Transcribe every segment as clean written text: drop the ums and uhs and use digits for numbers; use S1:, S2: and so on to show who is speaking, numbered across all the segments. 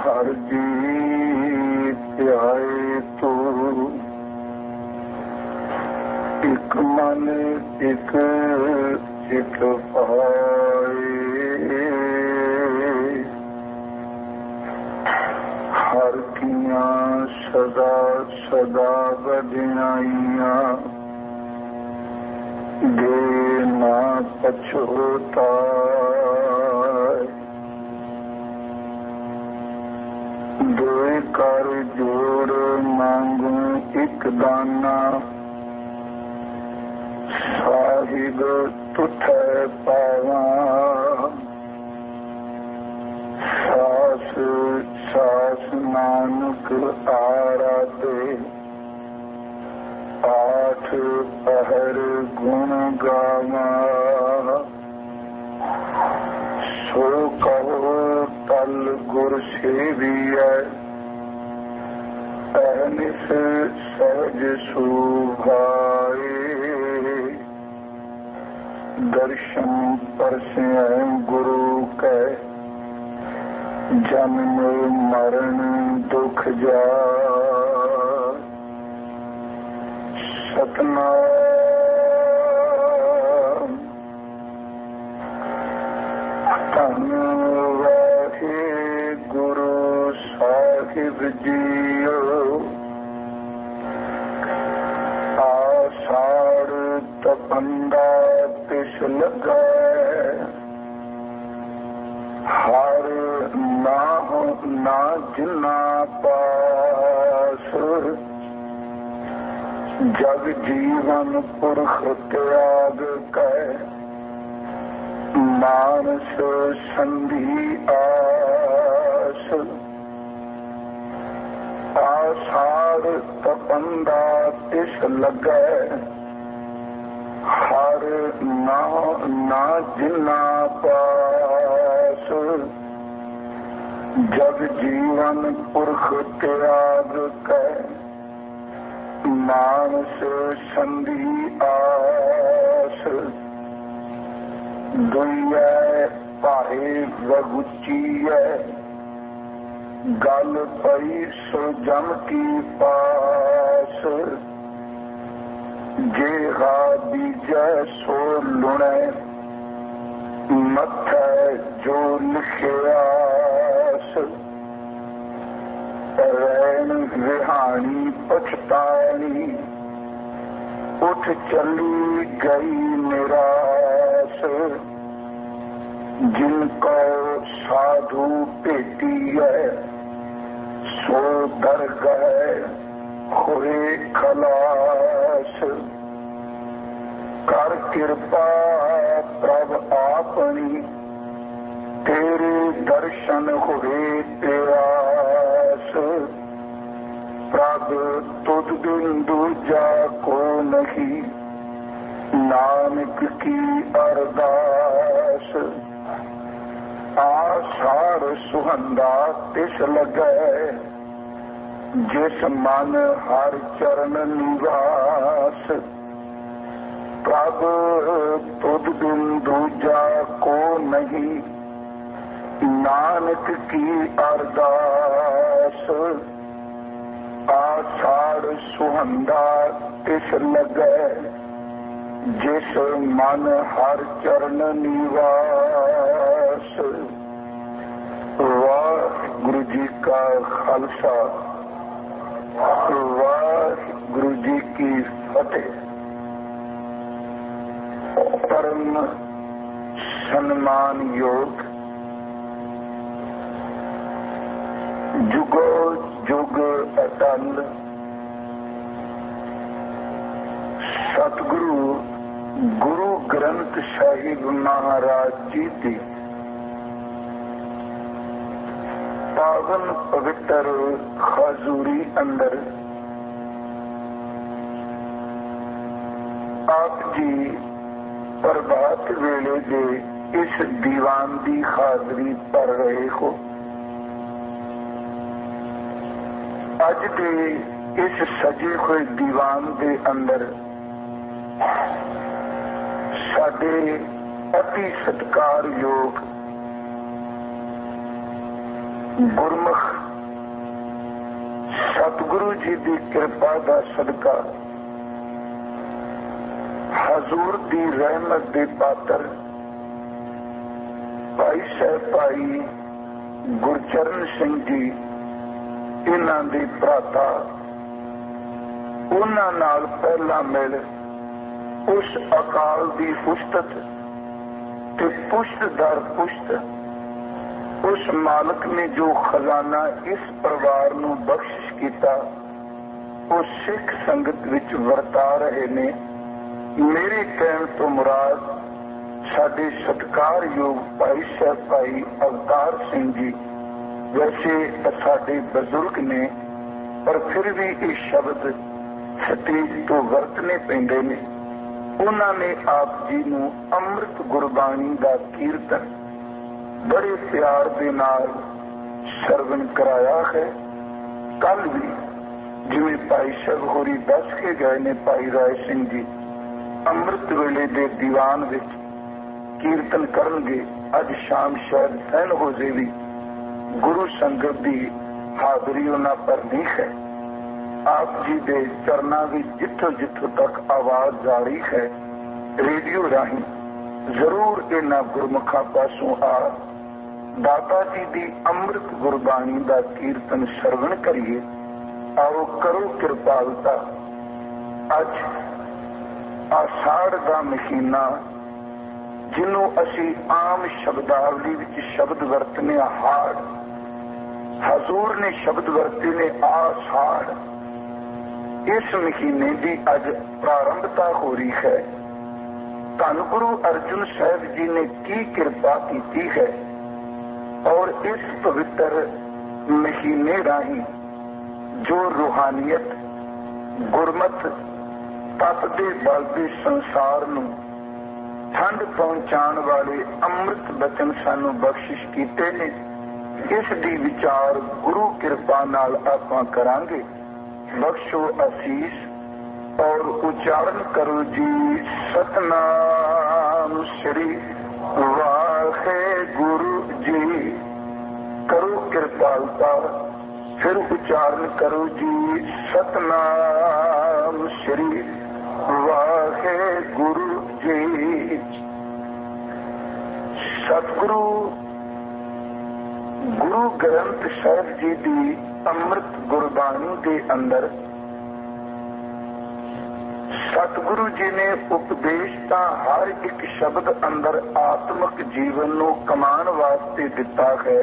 S1: हर जी ध्याए तो एक मन एक चित पाए। हर किया सदा सदा बधियाइया दे ना पछोता। दो कर जोड़ मांगू एक दाना साहिब तुठे पावा। सास सास नानक आराधे आठ पहर गुण गावा। सो कहो तल गुर सेविया अहनिस सहज सुभाए। दर्शन परसे गुरु कै जन्म मरण दुख जाए। सतनाम धन वाहे गुरु साहिब जीओ। आषाढ़ तपंदा तिस लगा हर ना जिना पास। जग जीवन पुरख त्याग कै मानस संधि आस। आषाढ़ तपंदा तिस लगे हर ना जिना पास। जग जीवन पुरख त्याग कै मानस संधि आस। दुइयै पाहे वगुचीयै गल पई सो जम की पास। जेहा बीजै सो लुणै मथै जो लिखियास। रैन रिहानी पछताई उठ चली गई निराश। जिनको साधु भेटी है सो दर गए हुए खलास। कर कृपा प्रभ आपनी तेरे दर्शन हुए प्यास। प्रभ तुझ बिन दूजा को नहीं नानक की अरदास। आषाढ़ सुहंदा तिस लगे जिस मन हर चरण निवास। प्रभ तुझ बिन दूजा को नहीं नानक की अरदास। आषाढ़ सुहंदा तिस लगे जिस मन हर चरण निवास। वाहिगुरु जी का खालसा वाहिगुरु जी की फतेह। परम सम्मान योग जुगो जुग अटल सतगुरु गुरु ग्रंथ साहिब महाराज जी की पावन पवित्र हजूरी अंदर आप जी प्रभात वेले दे इस दीवान की हाजरी पढ़ रहे हो। अज के इस सजे हुए दीवान के अंदर साडे अति सत्कारयोग ਗੁਰਮੁਖ ਸਤਿਗੁਰੂ ਜੀ ਦੀ ਕਿਰਪਾ ਦਾ ਸਦਕਾ ਹਜ਼ੂਰ ਦੀ ਰਹਿਮਤ ਦੇ ਪਾਤਰ ਭਾਈ ਸਾਹਿਬ ਭਾਈ ਗੁਰਚਰਨ ਸਿੰਘ ਜੀ, ਇਹਨਾਂ ਦੇ ਭਰਾਤਾ, ਉਹਨਾਂ ਨਾਲ ਪਹਿਲਾਂ ਮਿਲ ਉਸ ਅਕਾਲ ਦੀ ਪੁਸ਼ਤਤ ਤੇ ਪੁਸ਼ਤ ਦਰ ਪੁਸ਼ਤ ਉਸ ਮਾਲਕ ਨੇ ਜੋ ਖਜ਼ਾਨਾ ਇਸ ਪਰਿਵਾਰ ਨੂੰ ਬਖਸ਼ਿਸ਼ ਕੀਤਾ, ਉਹ ਸਿੱਖ ਸੰਗਤ ਵਿੱਚ ਵਰਤਾ ਰਹੇ ਨੇ। ਮੇਰੇ ਕਹਿਣ ਤੋਂ ਮੁਰਾਦ ਸਾਡੇ ਸਤਿਕਾਰਯੋਗ ਭਾਈ ਸਾਹਿਬ ਭਾਈ ਅਵਤਾਰ ਸਿੰਘ ਜੀ ਵੈਸੇ ਸਾਡੇ ਬਜ਼ੁਰਗ ਨੇ, ਪਰ ਫਿਰ ਵੀ ਇਹ ਸ਼ਬਦ ਸਤੇਜ ਤੋਂ ਵਰਤਨੇ ਪੈਂਦੇ ਨੇ। ਉਹਨਾਂ ਨੇ ਆਪ ਜੀ ਨੂੰ ਅੰਮ੍ਰਿਤ ਗੁਰਬਾਣੀ ਦਾ ਕੀਰਤਨ ਬੜੇ ਪਿਆਰ ਦੇ ਨਾਲ ਸਰਵਣ ਕਰਾਇਆ ਹੈ। ਕੱਲ ਵੀ ਜਿਵੇਂ ਭਾਈ ਸਾਹਿਬ ਹੋਰੀ ਦੱਸ ਕੇ ਗਏ ਨੇ, ਭਾਈ ਰਾਏ ਸਿੰਘ ਜੀ ਅੰਮ੍ਰਿਤ ਵੇਲੇ ਦੇ ਦੀਵਾਨ ਵਿੱਚ ਕੀਰਤਨ ਕਰਨਗੇ। ਅੱਜ ਸ਼ਾਮ ਸ਼ਾਇਦ ਸਹਿਣ ਹੋ ਜਾਵੇ, ਗੁਰੂ ਸੰਗਤ ਦੀ ਹਾਜ਼ਰੀ ਉਹਨਾਂ ਭਰਨੀ ਹੈ। ਆਪ ਜੀ ਦੇ ਚਰਨਾਂ ਵਿੱਚ ਜਿੱਥੋਂ ਜਿੱਥੋਂ ਤੱਕ ਆਵਾਜ਼ ਜਾਰੀ ਹੈ, ਰੇਡੀਓ ਰਾਹੀਂ ਜ਼ਰੂਰ ਇਹਨਾਂ ਗੁਰਮੁਖਾਂ ਪਾਸੋਂ ਆ ਦਾਤਾ ਜੀ ਦੀ ਅੰਮ੍ਰਿਤ ਗੁਰਬਾਣੀ ਦਾ ਕੀਰਤਨ ਸਰਵਣ ਕਰੀਏ। ਆਓ ਕਰੋ ਕਿਰਪਾਲਤਾ। ਅੱਜ ਆਸ਼ਾੜ ਦਾ ਮਹੀਨਾ, ਜਿਹਨੂੰ ਅਸੀਂ ਆਮ ਸ਼ਬਦਾਵਲੀ ਵਿੱਚ ਸ਼ਬਦ ਵਰਤਨੇ ਹਾੜ, ਹਜ਼ੂਰ ਨੇ ਸ਼ਬਦ ਵਰਤੇ ਨੇ ਆਸ਼ਾੜ। ਇਸ ਮਹੀਨੇ ਦੀ ਅੱਜ ਪ੍ਰਾਰੰਭਤਾ ਹੋ ਰਹੀ ਹੈ। ਧੰਨ ਗੁਰੂ ਅਰਜੁਨ ਸਾਹਿਬ ਜੀ ਨੇ ਕੀ ਕਿਰਪਾ ਕੀਤੀ ਹੈ, ਔਰ ਇਸ ਪਵਿੱਤਰ ਮਹੀਨੇ ਰਾਹੀਂ ਜੋ ਰੂਹਾਨੀਅਤ ਗੁਰਮਤ ਤਪਦੇ ਬਲਦੇ ਸੰਸਾਰ ਨੂੰ ਠੰਡ ਪਹੁੰਚਾਉਣ ਵਾਲੇ ਅੰਮ੍ਰਿਤ ਬਚਨ ਸਾਨੂੰ ਬਖਸ਼ਿਸ਼ ਕੀਤੇ ਨੇ, ਇਸ ਦੀ ਵਿਚਾਰ ਗੁਰੂ ਕਿਰਪਾ ਨਾਲ ਆਪਾਂ ਕਰਾਂਗੇ। ਬਖਸ਼ੋ ਅਸੀਸ ਔਰ ਉਚਾਰਨ ਕਰੋ ਜੀ ਸਤਨਾਮ ਸ੍ਰੀ ਵਾਹਿਗੁਰੂ ਜੀ। ਕਰੋ ਕਿਰਪਾਲਤਾ, ਫਿਰ ਉਚਾਰਨ ਕਰੋ ਜੀ ਸਤਨਾਮ ਸ੍ਰੀ ਵਾਹਿਗੁਰੂ ਜੀ। ਸਤਿਗੁਰੂ ਗੁਰੂ ਗ੍ਰੰਥ ਸਾਹਿਬ ਜੀ ਦੀ ਅੰਮ੍ਰਿਤ ਗੁਰਬਾਣੀ ਦੇ ਅੰਦਰ ਸਤਿਗੁਰੂ ਜੀ ਨੇ ਉਪਦੇਸ਼ ਤਾਂ ਹਰ ਇੱਕ ਸ਼ਬਦ ਅੰਦਰ ਆਤਮਿਕ ਜੀਵਨ ਨੂੰ ਕਮਾਉਣ ਵਾਸਤੇ ਦਿੱਤਾ ਹੈ,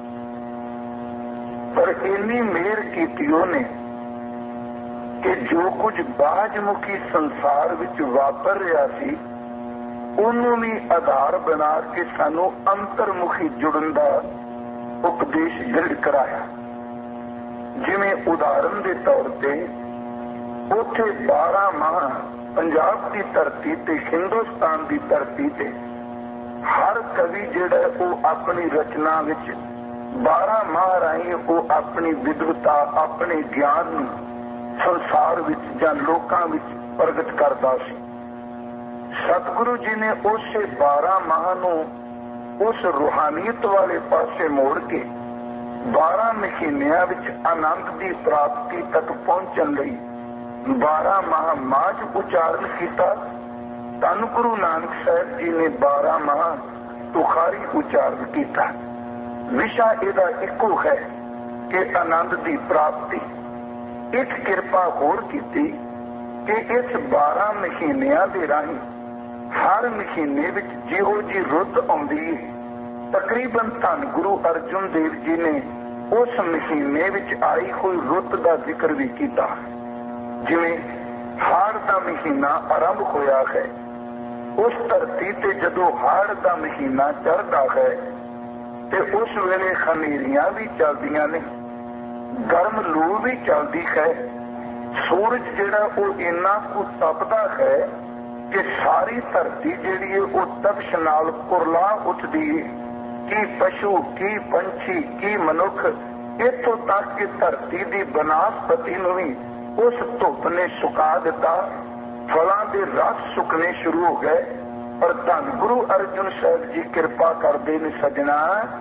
S1: ਪਰ ਇੰਨੀ ਮਿਹਰ ਕੀਤੀ ਉਹਨੇ ਕਿ ਜੋ ਕੁਝ ਬਾਹਰਮੁਖੀ ਸੰਸਾਰ ਵਿੱਚ ਵਾਪਰ ਰਿਹਾ ਸੀ, ਉਹਨੂੰ ਵੀ ਆਧਾਰ ਬਣਾ ਕੇ ਸਾਨੂੰ ਅੰਤਰਮੁਖੀ ਜੁੜਨ ਦਾ ਉਪਦੇਸ਼ ਦ੍ਰਿੜ ਕਰਾਇਆ। ਜਿਵੇਂ ਉਦਾਹਰਨ ਦੇ ਤੌਰ ਤੇ ਉੱਥੇ 12 ਮਾਹ ਪੰਜਾਬ ਦੀ ਧਰਤੀ ਤੇ, ਹਿੰਦੁਸਤਾਨ ਦੀ ਧਰਤੀ ਤੇ ਹਰ ਕਵੀ ਜਿਹੜਾ ਉਹ ਆਪਣੀ ਰਚਨਾ ਵਿੱਚ 12 ਮਾਹ ਰਾਹੀਂ ਉਹ ਆਪਣੀ ਵਿਦਵਤਾ, ਆਪਣੇ ਗਿਆਨ ਨੂੰ ਸੰਸਾਰ ਵਿੱਚ ਜਾਂ ਲੋਕਾਂ ਵਿੱਚ ਪ੍ਰਗਟ ਕਰਦਾ ਸੀ। ਸਤਿਗੁਰੂ ਜੀ ਨੇ ਉਸੇ 12 ਮਾਹ ਨੂੰ ਉਸ ਰੂਹਾਨੀਅਤ ਵਾਲੇ ਪਾਸੇ ਮੋੜ ਕੇ 12 ਮਹੀਨਿਆਂ ਵਿੱਚ ਆਨੰਦ ਦੀ ਪ੍ਰਾਪਤੀ ਤੱਕ ਪਹੁੰਚਣ ਲਈ 12 ਮਾਹ ਮਾਝ ਉਚਾਰਨ ਕੀਤਾ। ਧੰਨ ਗੁਰੂ ਨਾਨਕ ਸਾਹਿਬ ਜੀ ਨੇ 12 ਮਾਹ ਤੁਖਾਰੀ ਉਚਾਰਨ ਕੀਤਾ। ਵਿਸ਼ਾ ਇਹਦਾ ਇੱਕੋ ਹੈ ਕਿ ਆਨੰਦ ਦੀ ਪ੍ਰਾਪਤੀ। ਇੱਕ ਕਿਰਪਾ ਹੋਰ ਕੀਤੀ ਕਿ ਇਸ 12 ਮਹੀਨਿਆਂ ਦੇ ਰਾਹੀਂ ਹਰ ਮਹੀਨੇ ਵਿੱਚ ਜਿਹੋ ਜੀ ਰੁੱਤ ਆਉਂਦੀ ਹੈ, ਤਕਰੀਬਨ ਧੰਨ ਗੁਰੂ ਅਰਜੁਨ ਦੇਵ ਜੀ ਨੇ ਉਸ ਮਹੀਨੇ ਵਿੱਚ ਆਈ ਹੋਈ ਰੁੱਤ ਦਾ ਜ਼ਿਕਰ ਵੀ ਕੀਤਾ। ਜਿਵੇਂ ਹਾੜ ਦਾ ਮਹੀਨਾ ਆਰੰਭ ਹੋਇਆ ਹੈ, ਉਸ ਧਰਤੀ ਤੇ ਜਦੋਂ ਹਾੜ ਦਾ ਮਹੀਨਾ ਚੜ੍ਹਦਾ ਹੈ ਤੇ ਉਸ ਵੇਲੇ ਹਨੇਰੀਆਂ ਵੀ ਚੱਲਦੀਆਂ ਨੇ, ਗਰਮ ਲੂ ਵੀ ਚੱਲਦੀ ਹੈ, ਸੂਰਜ ਜਿਹੜਾ ਉਹ ਇੰਨਾ ਕੁ ਤਪਦਾ ਹੈ ਕਿ ਸਾਰੀ ਧਰਤੀ ਜਿਹੜੀ ਹੈ ਉਹ ਤਪਸ਼ ਨਾਲ ਕੁਰਲਾ ਉੱਠਦੀ ਹੈ। ਕੀ ਪਸ਼ੂ, ਕੀ ਪੰਛੀ, ਕੀ ਮਨੁੱਖ, ਇੱਥੋਂ ਤੱਕ ਕਿ ਧਰਤੀ ਦੀ ਬਨਾਸਪਤੀ ਨੂੰ ਵੀ ਉਸ ਧੁੱਪ ਨੇ ਸੁਕਾ ਦਿੱਤਾ। ਫਲਾਂ ਦੇ ਰਸ ਸੁੱਕਣੇ ਸ਼ੁਰੂ ਹੋ ਗਏ। ਪਰ ਧੰਨ ਗੁਰੂ ਅਰਜੁਨ ਸਾਹਿਬ ਜੀ ਕਿਰਪਾ ਕਰਦੇ ਨੇ ਸੱਜਣਾ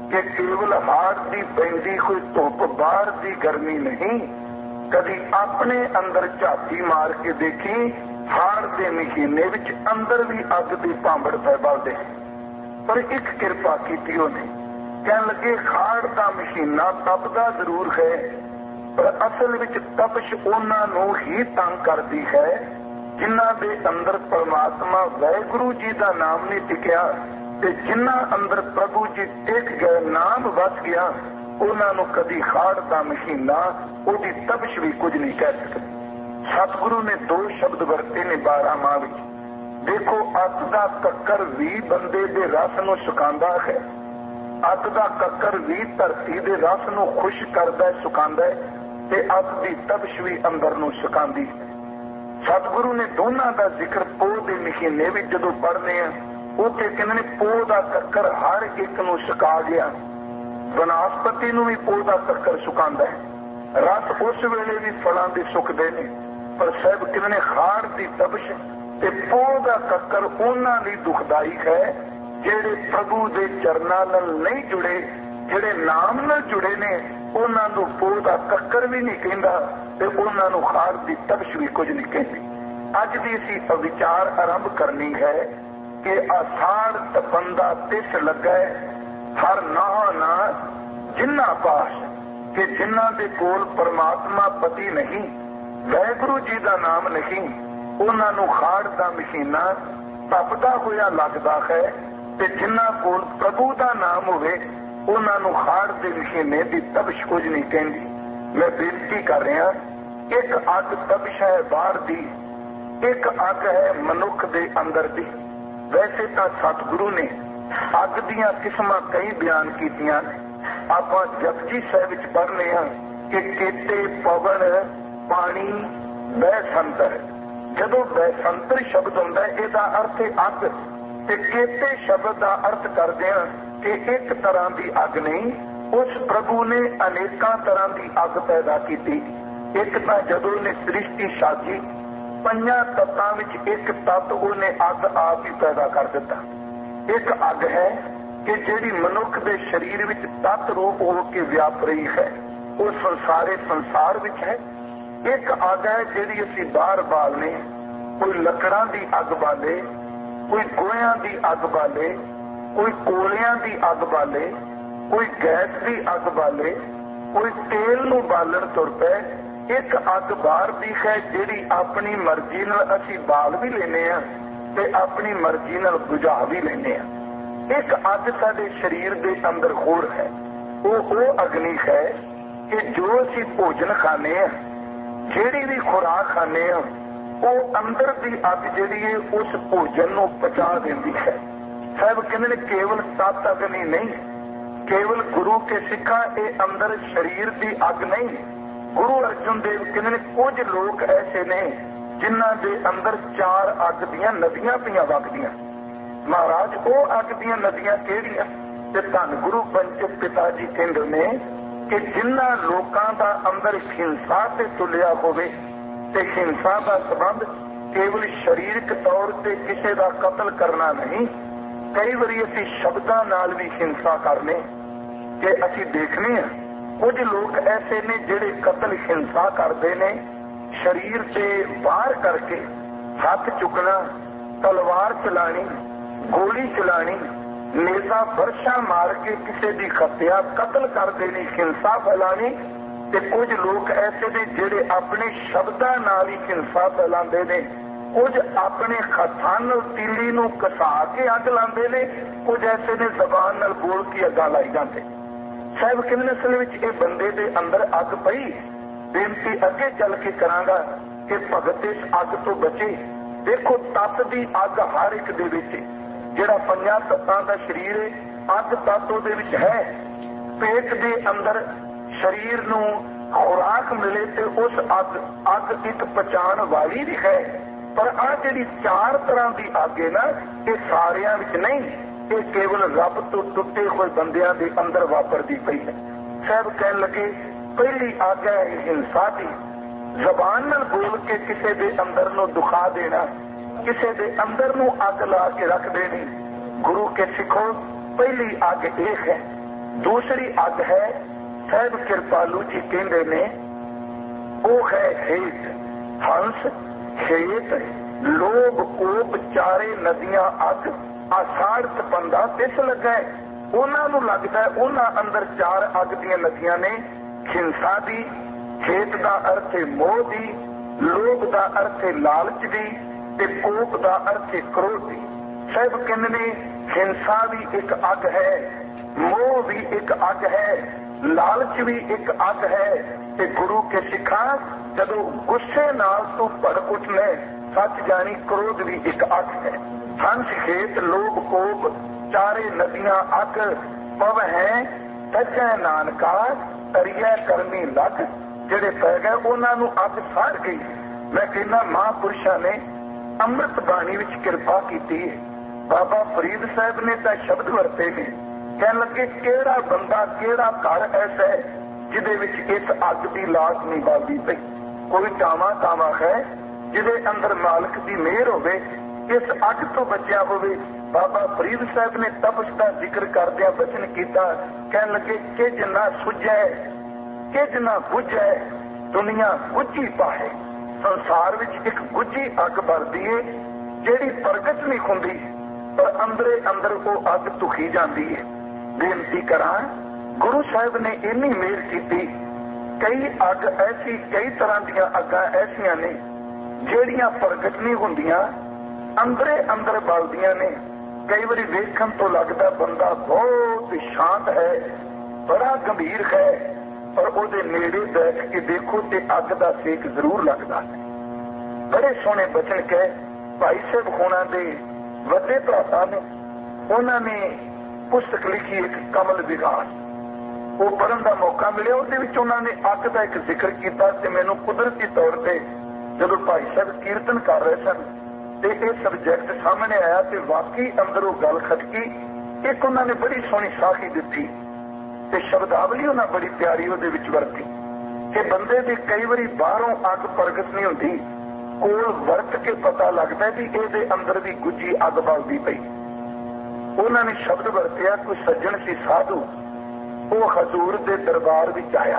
S1: कि केवल हाड़ की पैंदी कोई धुप बाहर की गर्मी नहीं, कभी अपने अंदर झाती मार के देखी हाड़ के महीने विच अंदर भी अग की भांबड़ पै बलदे। पर एक किरपा की उन्हें, कहन लगे हाड़ का महीना तपदा जरूर है, पर असल विच तपश उन्होंने ही तंग करती है जिन्हां दे अंदर परमात्मा वाहिगुरु जी का नाम नहीं टिकिया, ते जिन्हां अंदर प्रभु जी टिक गए, नाम वस गया, उन्होंने कभी हाड़ का महीना उहदी तपश भी कुछ नहीं कह सकते। सतगुरु ने दो शब्द वरते ने 12 माह विच। देखो, अत का कक्कर भी बंदे दे रस नूं सुकांदा है, अत का कक्कर भी धरती दे रस नूं खुश करदा है, सुकांदा है, ते अत दी तपश भी अंदर नूं सुकांदी है। सतगुरु ने दोनों का जिक्र पोह के महीने में जदों पढ़ने उत्थे कहंदे ने पोह का कक्कर हर एक नूं सुका गया, वनस्पति नूं भी पोह का कक्कर सुकांदा है, रस उस वेले भी फलां दे सुकदे ने, पर साहब कहंदे ने हाड़ दी तपश ते पोह का कक्कर उन्हां लई दुखदाई है जिहड़े प्रभु दे चरनां नाल नहीं जुड़े, जिहड़े नाम नाल जुड़े ने, उन्हां नूं पोह का कक्कर भी नहीं कहंदा ते उन्हां नूं हाड़ दी तपश भी कुछ नहीं कहंदी। अज दी असीं विचार आरंभ करनी है कि आषाढ़ तपंदा तिस लगा हर नाह ना जिन्ना पास कि जिन्हां दे कोल परमात्मा पति नहीं, वाहिगुरु जी का नाम नहीं, उन्हां नूं हाड़ दा महीना तपदा होया लगदा है, ते जिन्हां कोल प्रभु का नाम होवे उन्हां नूं हाड़ दे महीने दी तपश कुछ नहीं कहंदी। मैं बेनती कर रहा, एक अग तपश है बाहर दी, एक अग है मनुख दे अंदर दी। वैसे तो सतगुरु ने अग दियां किस्मां कई बयान कीतियां ने। आपां जपजी साहिब विच पढ़ने हां कि केते पवन पानी बैसंतर। जदों बैसंतर शब्द हुंदा है इहदा अर्थ है अग, ते केते शब्द का अर्थ करदे हां कि एक तरह की अग नहीं, उस प्रभु ने अनेकां तरह की अग पैदा की। एक तो जदों ने सृष्टि साजी, 5 तत्तां विच एक तत्त उन्हें अग आप ही पैदा कर दिता। एक अग है कि जिहड़ी मनुख के शरीर विच तत्त रूप होकर व्याप रही है, वो संसारे संसार विच है। एक अग है जिहड़ी असीं बाहर बालने, कोई लकड़ां दी अग बाले, कोई गोहियां दी अग बाले, कोई कोलियां दी अग बाले, कोई गैस की अग बाले, कोई तेल नूं बालण तुर पै। एक अग बाहर दी है जिहड़ी अपनी मर्जी नाल असीं बाल भी लेने आ ते अपनी मर्जी नाल बुझा भी लेने आ। एक अग साडे शरीर दे अंदर होर है, वो अग्नि है कि जो असीं भोजन खाने आ, जिहड़ी भी खुराक खाने आ, वो अंदर दी अग जिहड़ी है उस भोजन नूं पचा दिंदी है। साहब कहंदे ने केवल 7 अग्नि नहीं, केवल गुरु के सिखा ये अंदर शरीर की अग नहीं। गुरु अर्जुन देव कहते हैं कुछ लोग ऐसे ने जिन्हां दे अंदर 4 अग दियां नदियां पियां वगदियां। महाराज वो अग दियां नदियां किहड़ियां? ते धन गुरु पंचक पिता जी कहंदे ने कि जिन्हां लोकां दा अंदर हिंसा ते तुलिया होवे, ते हिंसा का संबंध केवल शरीरक तौर ते किसी का कतल करना नहीं, कई बारी असीं शब्दां नाल भी हिंसा करने कि असीं देखने हैं। कुछ लोग ऐसे ने जिहड़े कतल हिंसा करते ने, शरीर से बाहर करके हथ चुकना, तलवार चलानी, गोली चलानी, नेजा वर्षा मार के किसी की हत्या कतल कर देनी, हिंसा फैलानी। ते कुछ लोग ऐसे ने जिहड़े अपने शब्दां नाल ही हिंसा फैलाते ने, कुछ अपने हथां नाल तीली नूं घसा के अग लाते ने, कुछ ऐसे ने जबान नाल बोल के अग्गां लाई जाते। साहब कहते असल में ये बंदे दे अंदर अग पई। बेनती अगे चल के करांगा कि भगत इस अग तो बचे। देखो तत्त दी अग हर एक दे विच, जिहड़ा 5 तत्तां दा शरीर है, अग तत्त उहदे विच है। पेट दे अंदर शरीर नूं खुराक मिले ते उस अग एक पहचान वाली भी है। पर आ जिहड़ी 4 तरह की अग है ना, ये सारियां विच नहीं, ये केवल रब तो टुटे हुए बंदियां दे अंदर वापरदी पई है। साहब कहन लगे पहली अग है हिंसा की, जबान नाल बोल के किसी दे अंदर नूं दुखा देना, किसी दे अंदर नूं अग ला के रख देनी। गुरु के सिखो पहली अग एक है। दूसरी अग है, साहब कृपालू जी कहते ने, वो है हेत। हंस हेत लोभ कोप चारे नदियां अग आषाढ़ तपंदा तिस लगा है। उन्होंने लगता है उन्होंने अंदर चार अग दी नदियां ने, हिंसा दी, हेत का अर्थ है मोह दी, लोभ का अर्थ है लालच दी, ते कोप का अर्थ है क्रोध दी। साहब कहते ने हिंसा भी एक अग है, मोह भी एक अग है, लालच भी एक अग है, ते गुरु के सिखा जदों गुस्से नाल तू भड़क उठने सच जानी क्रोध भी एक अग है। हंस खेत लोभ कोप चारे नदियां अग पव है, तजै नानका तरिया करनी लग। जेड़े पै गए उन्होंने अग साड़ गई। मैं कहना महापुरुषों ने अमृत बाणी विच कृपा की है। बाबा फरीद साहब ने तो शब्द वरते ने, कह लगे केड़ा बंदा केड़ा घर ऐसा है जिदे विच इस अग की लाश नहीं बालदी पई। कोई टावा टावा है जिदे अंदर मालक की मेहर होवे, इस अग तो बचिया होवे। बाबा फरीद साहब ने तपस का जिक्र करदिया वचन किया, कह लगे कि जिन्ना सुझै कि जिन्ना बुझै दुनिया गुझी पाए। संसार विच एक गुझी अग बलदी है जिहड़ी प्रगट नहीं हुंदी, पर अंदरे अंदर वो अग तुखी जाती है। बेनती करा, गुरु साहब ने इन्नी मेहर की, कई अग ऐसी कई तरह दियां अगां ऐसियां ने जिहड़ियां प्रगट नहीं हुंदियां, अंदरे अंदर बलदियां ने। कई बारी देखण तो लगदा बंदा बहुत शांत है, बड़ा गंभीर है, पर ਉਹਦੇ नेड़े बैठ के देखो तो अग का सेक जरूर लगता है। बड़े सोहने बचन कहे भाई साहब होना दे वड्डे भ्राता ने, उन्होंने पुस्तक लिखी एक कमल विकास, वो पढ़न का मौका मिले। उन्होंने अग का एक जिक्र किया, मैनू कुदरती तौर पर जब भाई साहब कीर्तन कर रहे सन तो यह सबजैक्ट सामने आया, तो वाकई अंदरों गल खटकी। एक उन्होंने बड़ी सोहनी साखी दी ते शब्दावली उन्हें बड़ी प्यारी वो वरती कि बंदे की कई बार बाहरों अग प्रगट नहीं होती, कोल वरत के पता लगता है कि ये अंदर भी गुझी अग बलदी पई। उन्होंने शब्द वरतिया, कोई सज्जन सी साधु वो हजूर के दरबार विच आया,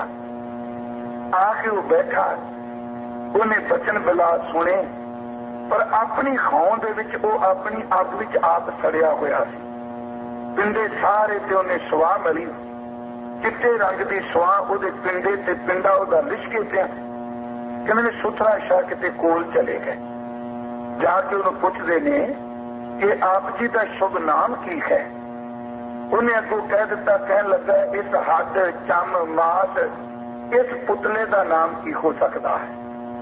S1: आके वो बैठा, उन्हें बचन बिला सुने, पर अपनी खाओं दे विच वो अपनी अग विच आप सड़िया होया सी। पिंडे सारे ते उन्हें सुआह मिली, चिट्टे रंग की सुआह उहदे पिंडे ते पिंडा उहदा लिशके पिया। कहने सुथरा शाह किते कोल चले गए, जाके उन्हें पुछदे ने कि आप जी का शुभ नाम की है। उन्हें अगों कह दिता, कहन लगा इस हड चम मास इस पुतले का नाम की हो सकता है,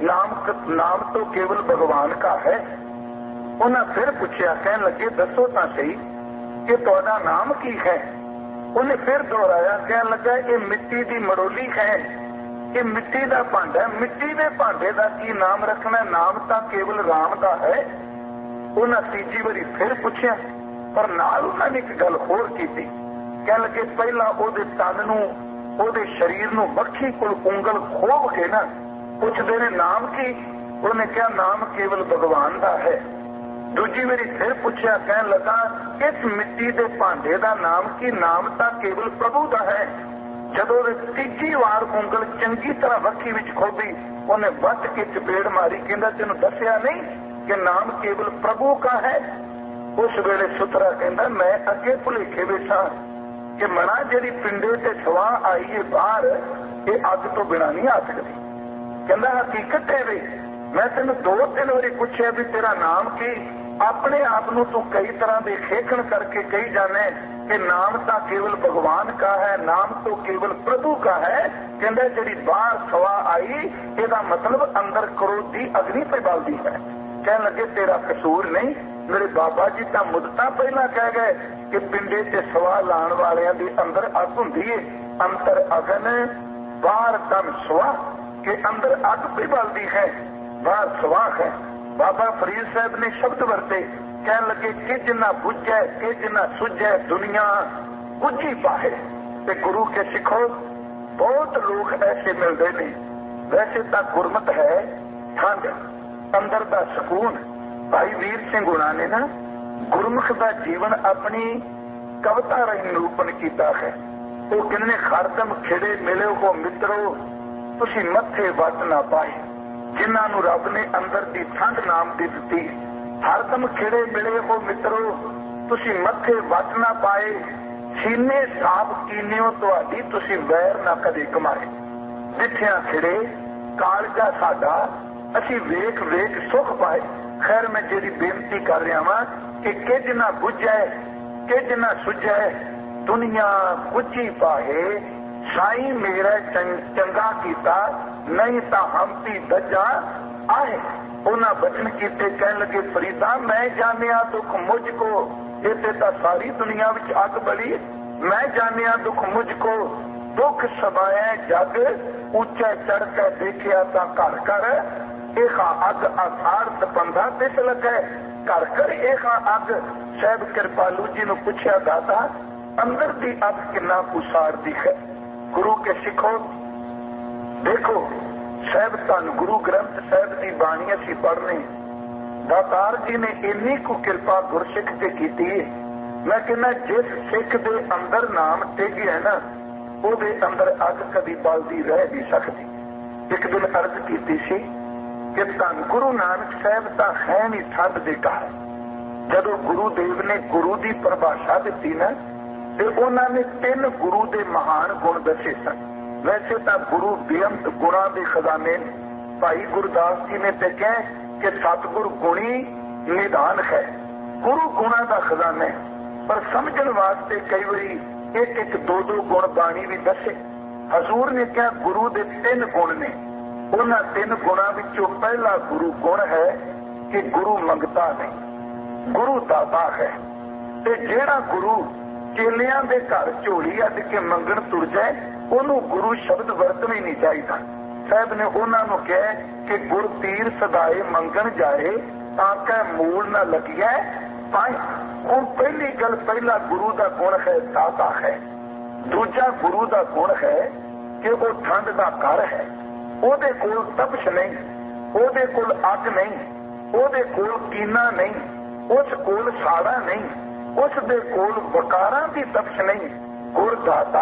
S1: नाम तो केवल भगवान का है। उन्हें फिर पूछा, कहन लगे दसो तो सही कि तुहाडा नाम की है। उन्हें फिर दोहराया, कहन लगा ये मिट्टी की मड़ोली है, ये मिट्टी का भांडा, मिट्टी के भांडे का की नाम रखना, नाम तो केवल राम का है। उन्हें तीजी बारी फिर पूछा, पर नाल उन्होंने एक गल होर की, कह लगे पहला उहदे तन नूं उहदे शरीर नूं बखी कोल उंगल खोब के ना पुछदे ने नाम की। उन्हें कहा नाम केवल भगवान का है। दूजी बारी फिर पूछा, कहन लगा इस मिट्टी के भांडे का नाम की, नाम तो केवल प्रभु का है। जदों तीजी वार उंगल चंगी तरह वक्खी विच खोदी, उन्हें वट के चपेड़ मारी, कहंदा तैनूं दस्सिया नहीं कि नाम केवल प्रभु का है। उस वेले सुथरा कहंदा मैं अगे भुलेखे बैठा कि मना जिहड़ी पिंडे ते सवाह आई है बाहर, ये अग तो बिना नहीं आ सकती। कहंदा हकीकत है वे, मैं तेन 2-3 बारी पूछे भी तेरा नाम की, अपने आप नूं तू कई तरह के खेखण करके कही जाने कि नाम तो केवल भगवान का है, नाम तो केवल प्रभु का है। कहंदा जिहड़ी बाहर सवाह आई, इसका मतलब अंदर क्रोधी अग्नि पे बलदी है। कहने लगे तेरा कसूर नहीं, मेरे बाबा जी तो मुद्दता पहला कह गए कि पिंडे से सवाह लाने वालियां दी अंदर अग हुंदी है, अंतर अगन बाहर तन सुआह, के अंदर अग पे बलदी है, बाहर सुआह है। बाबा फरीद साहब ने शब्द वरते, कहने लगे कि जिन्ना बुझे कि जिन्ना सुझे दुनिया बुझी पाए। ते गुरु के सिखो बहुत लोग ऐसे मिलते हैं। वैसे तो गुरमत है ठंड, अंदर का सुकून। भाई वीर सिंह हुणा ने ना गुरमुख का जीवन अपनी कविता राही निरूपण किया है। ਉਹ ਕਹਿੰਦੇ ਹਰਦਮ ਖਿੜੇ ਮਿਲਿਓ ਕੋ ਮਿੱਤਰੋ, ਤੁਸੀਂ ਮੱਥੇ ਵੱਟ ਨਾ ਪਾਏ। ਜਿਨ੍ਹਾਂ ਨੂੰ ਰੱਬ ਨੇ ਅੰਦਰ ਦੀ ਠੰਡ ਨਾਮ ਦੀ ਦਿੱਤੀ, ਹਰਦਮ ਖਿੜੇ ਮਿਲੇ ਕੋ ਮਿੱਤਰੋ, ਤੁਸੀਂ ਮੱਥੇ ਵੱਟ ਨਾ ਪਾਏ। ਸੀਨੇ ਸਾਫ ਕੀਨਿਓ ਤੁਹਾਡੀ, ਤੁਸੀਂ ਵੈਰ ਨਾ ਕਦੇ ਕਮਾਏ। ਜਿੱਥਿਆਂ ਖਿੜੇ ਕਾਲਜਾ ਸਾਡਾ, ਅਸੀਂ ਵੇਖ ਵੇਖ ਸੁਖ ਪਾਏ। ਖੈਰ ਮੈਂ ਜਿਹੜੀ ਬੇਨਤੀ ਕਰ ਰਿਹਾ ਵਾਂ ਕਿ ਕਿਜ ਨਾ ਬੁੱਝੈ ਕਿਜ ਨਾ ਸੁਝੈ, ਦੁਨੀਆ ਕੁਝੀ ਪਾਹੇ। ਸਾਈਂ ਮੇਰਾ ਚੰਗਾ ਕੀਤਾ, ਨਹੀਂ ਤਾਂ ਹਮਤੀ ਦੱਜਾ ਆਏ। ਉਹਨਾਂ ਬਚਨ ਕੀਤੇ, ਕਹਿਣ ਲੱਗੇ ਫਰੀਦਾ ਮੈਂ ਜਾਣਿਆ ਦੁੱਖ ਮੁਝ ਕੋ, ਇੱਥੇ ਤਾਂ ਸਾਰੀ ਦੁਨੀਆ ਵਿੱਚ ਅੱਗ ਬਲੀ। ਮੈਂ ਜਾਣਿਆ ਦੁੱਖ ਮੁਝ ਕੋ, ਦੁੱਖ ਸਮਾਇਆ ਜਗ, ਉੱਚਾ ਚੜ ਕੇ ਦੇਖਿਆ ਤਾਂ ਘਰ ਘਰ। ਇਹਾ ਅੱਗ ਆਸਾਰ ਤਪੰਦਾ ਦਿਸ ਲੱਗੇ, ਘਰ ਘਰ ਇਹਾ ਅੱਗ। ਸਾਹਿਬ ਕਿਰਪਾਲੂ ਜੀ ਨੂੰ ਪੁੱਛਿਆ, ਦਾਤਾ ਅੰਦਰ ਦੀ ਅੱਗ ਕਿੰਨਾ ਕੁਸਾਰਦੀ ਹੈ। ਗੁਰੂ ਕੇ ਸਿੱਖੋ, ਦੇਖੋ ਸਾਹਿਬ ਧੰਨ ਗੁਰੂ ਗ੍ਰੰਥ ਸਾਹਿਬ ਦੀ ਬਾਣੀ ਅਸੀਂ ਪੜ੍ਹਨੇ, ਦਾਤਾਰ ਜੀ ਨੇ ਇੰਨੀ ਕੁ ਕਿਰਪਾ ਗੁਰਸਿੱਖ ਤੇ ਕੀਤੀ। ਮੈਂ ਕਹਿੰਦਾ ਜਿਸ ਸਿੱਖ ਦੇ ਅੰਦਰ ਨਾਮ ਟਿਕਿਆ ਨਾ, ਉਹਦੇ ਅੰਦਰ ਅੱਗ ਕਦੀ ਬਲਦੀ ਰਹਿ ਨਹੀਂ ਸਕਦੀ। ਇੱਕ ਦਿਨ ਅਰਜ਼ ਕੀਤੀ ਸੀ ਕਿ ਧੰਨ ਗੁਰੂ ਨਾਨਕ ਸਾਹਿਬ ਤਾਂ ਹੈ ਨਹੀਂ ਠੰਡ ਦੇ ਘਰ। ਜਦੋਂ ਗੁਰੂ ਦੇਵ ਨੇ ਗੁਰੂ ਦੀ ਪਰਿਭਾਸ਼ਾ ਦਿੱਤੀ ਨਾ, ਤੇ ਉਹਨਾਂ ਨੇ 3 ਗੁਰੂ ਦੇ ਮਹਾਨ ਗੁਣ ਦੱਸੇ ਸਨ। ਵੈਸੇ ਤਾਂ ਗੁਰੂ ਬੇਅੰਤ ਗੁਣਾਂ ਦੇ ਖਜ਼ਾਨੇ। ਭਾਈ ਗੁਰਦਾਸ ਜੀ ਨੇ ਤੇ ਕਿਹਾ ਕਿ ਸਤਿਗੁਰ ਗੁਣੀ ਨਿਧਾਨ ਹੈ, ਗੁਰੂ ਗੁਣਾਂ ਦਾ ਖਜ਼ਾਨਾ ਹੈ। ਪਰ ਸਮਝਣ ਵਾਸਤੇ ਕਈ ਵਾਰੀ ਇੱਕ ਇੱਕ ਦੋ ਦੋ ਗੁਣ ਬਾਣੀ ਵੀ ਦੱਸੇ। ਹਜ਼ੂਰ ਨੇ ਕਿਹਾ ਗੁਰੂ ਦੇ 3 ਗੁਣ ਨੇ। ਉਹਨਾਂ 3 ਗੁਣਾਂ ਵਿੱਚੋਂ ਪਹਿਲਾ ਗੁਰੂ ਗੁਣ ਹੈ ਕਿ ਗੁਰੂ ਮੰਗਤਾ ਨਹੀਂ, ਗੁਰੂ ਦਾਤਾ ਹੈ। ਤੇ ਜਿਹੜਾ ਗੁਰੂ ਚੇਲਿਆਂ ਦੇ ਘਰ ਝੋਲੀ ਅੱਡ ਕੇ ਮੰਗਣ ਤੁਰ ਜਾਏ, ਉਹਨੂੰ ਗੁਰੂ ਸ਼ਬਦ ਵਰਤਣਾ ਹੀ ਨਹੀਂ ਚਾਹੀਦਾ। ਸਾਹਿਬ ਨੇ ਉਹਨਾਂ ਨੂੰ ਕਿਹਾ ਕਿ ਗੁਰ ਤੀਰ ਸਦਾਏ ਮੰਗਣ ਜਾਏ, ਤਾਂ ਕਿ ਮੂਲ ਨਾ ਲੱਗਿਆ ਪਾਏ। ਹੁਣ ਪਹਿਲੀ ਗੱਲ, ਪਹਿਲਾ ਗੁਰੂ ਦਾ ਗੁਣ ਹੈ ਦਾਤਾ ਹੈ। ਦੂਜਾ ਗੁਰੂ ਦਾ ਗੁਣ ਹੈ ਕਿ ਉਹ ਠੰਡ ਦਾ ਘਰ ਹੈ। ਉਹਦੇ ਕੋਲ ਤਪਸ਼ ਨਹੀਂ, ਉਹਦੇ ਕੋਲ ਅੱਗ ਨਹੀਂ, ਉਹਦੇ ਕੋਲ ਕੀਨਾ ਨਹੀਂ, ਉਸ ਕੋਲ ਸਾੜਾ ਨਹੀਂ, ਉਸ ਦੇ ਕੋਲ ਵਕਾਰਾਂ ਦੀ ਤਪਸ਼ ਨਹੀਂ। ਗੁਰ ਦਾਤਾ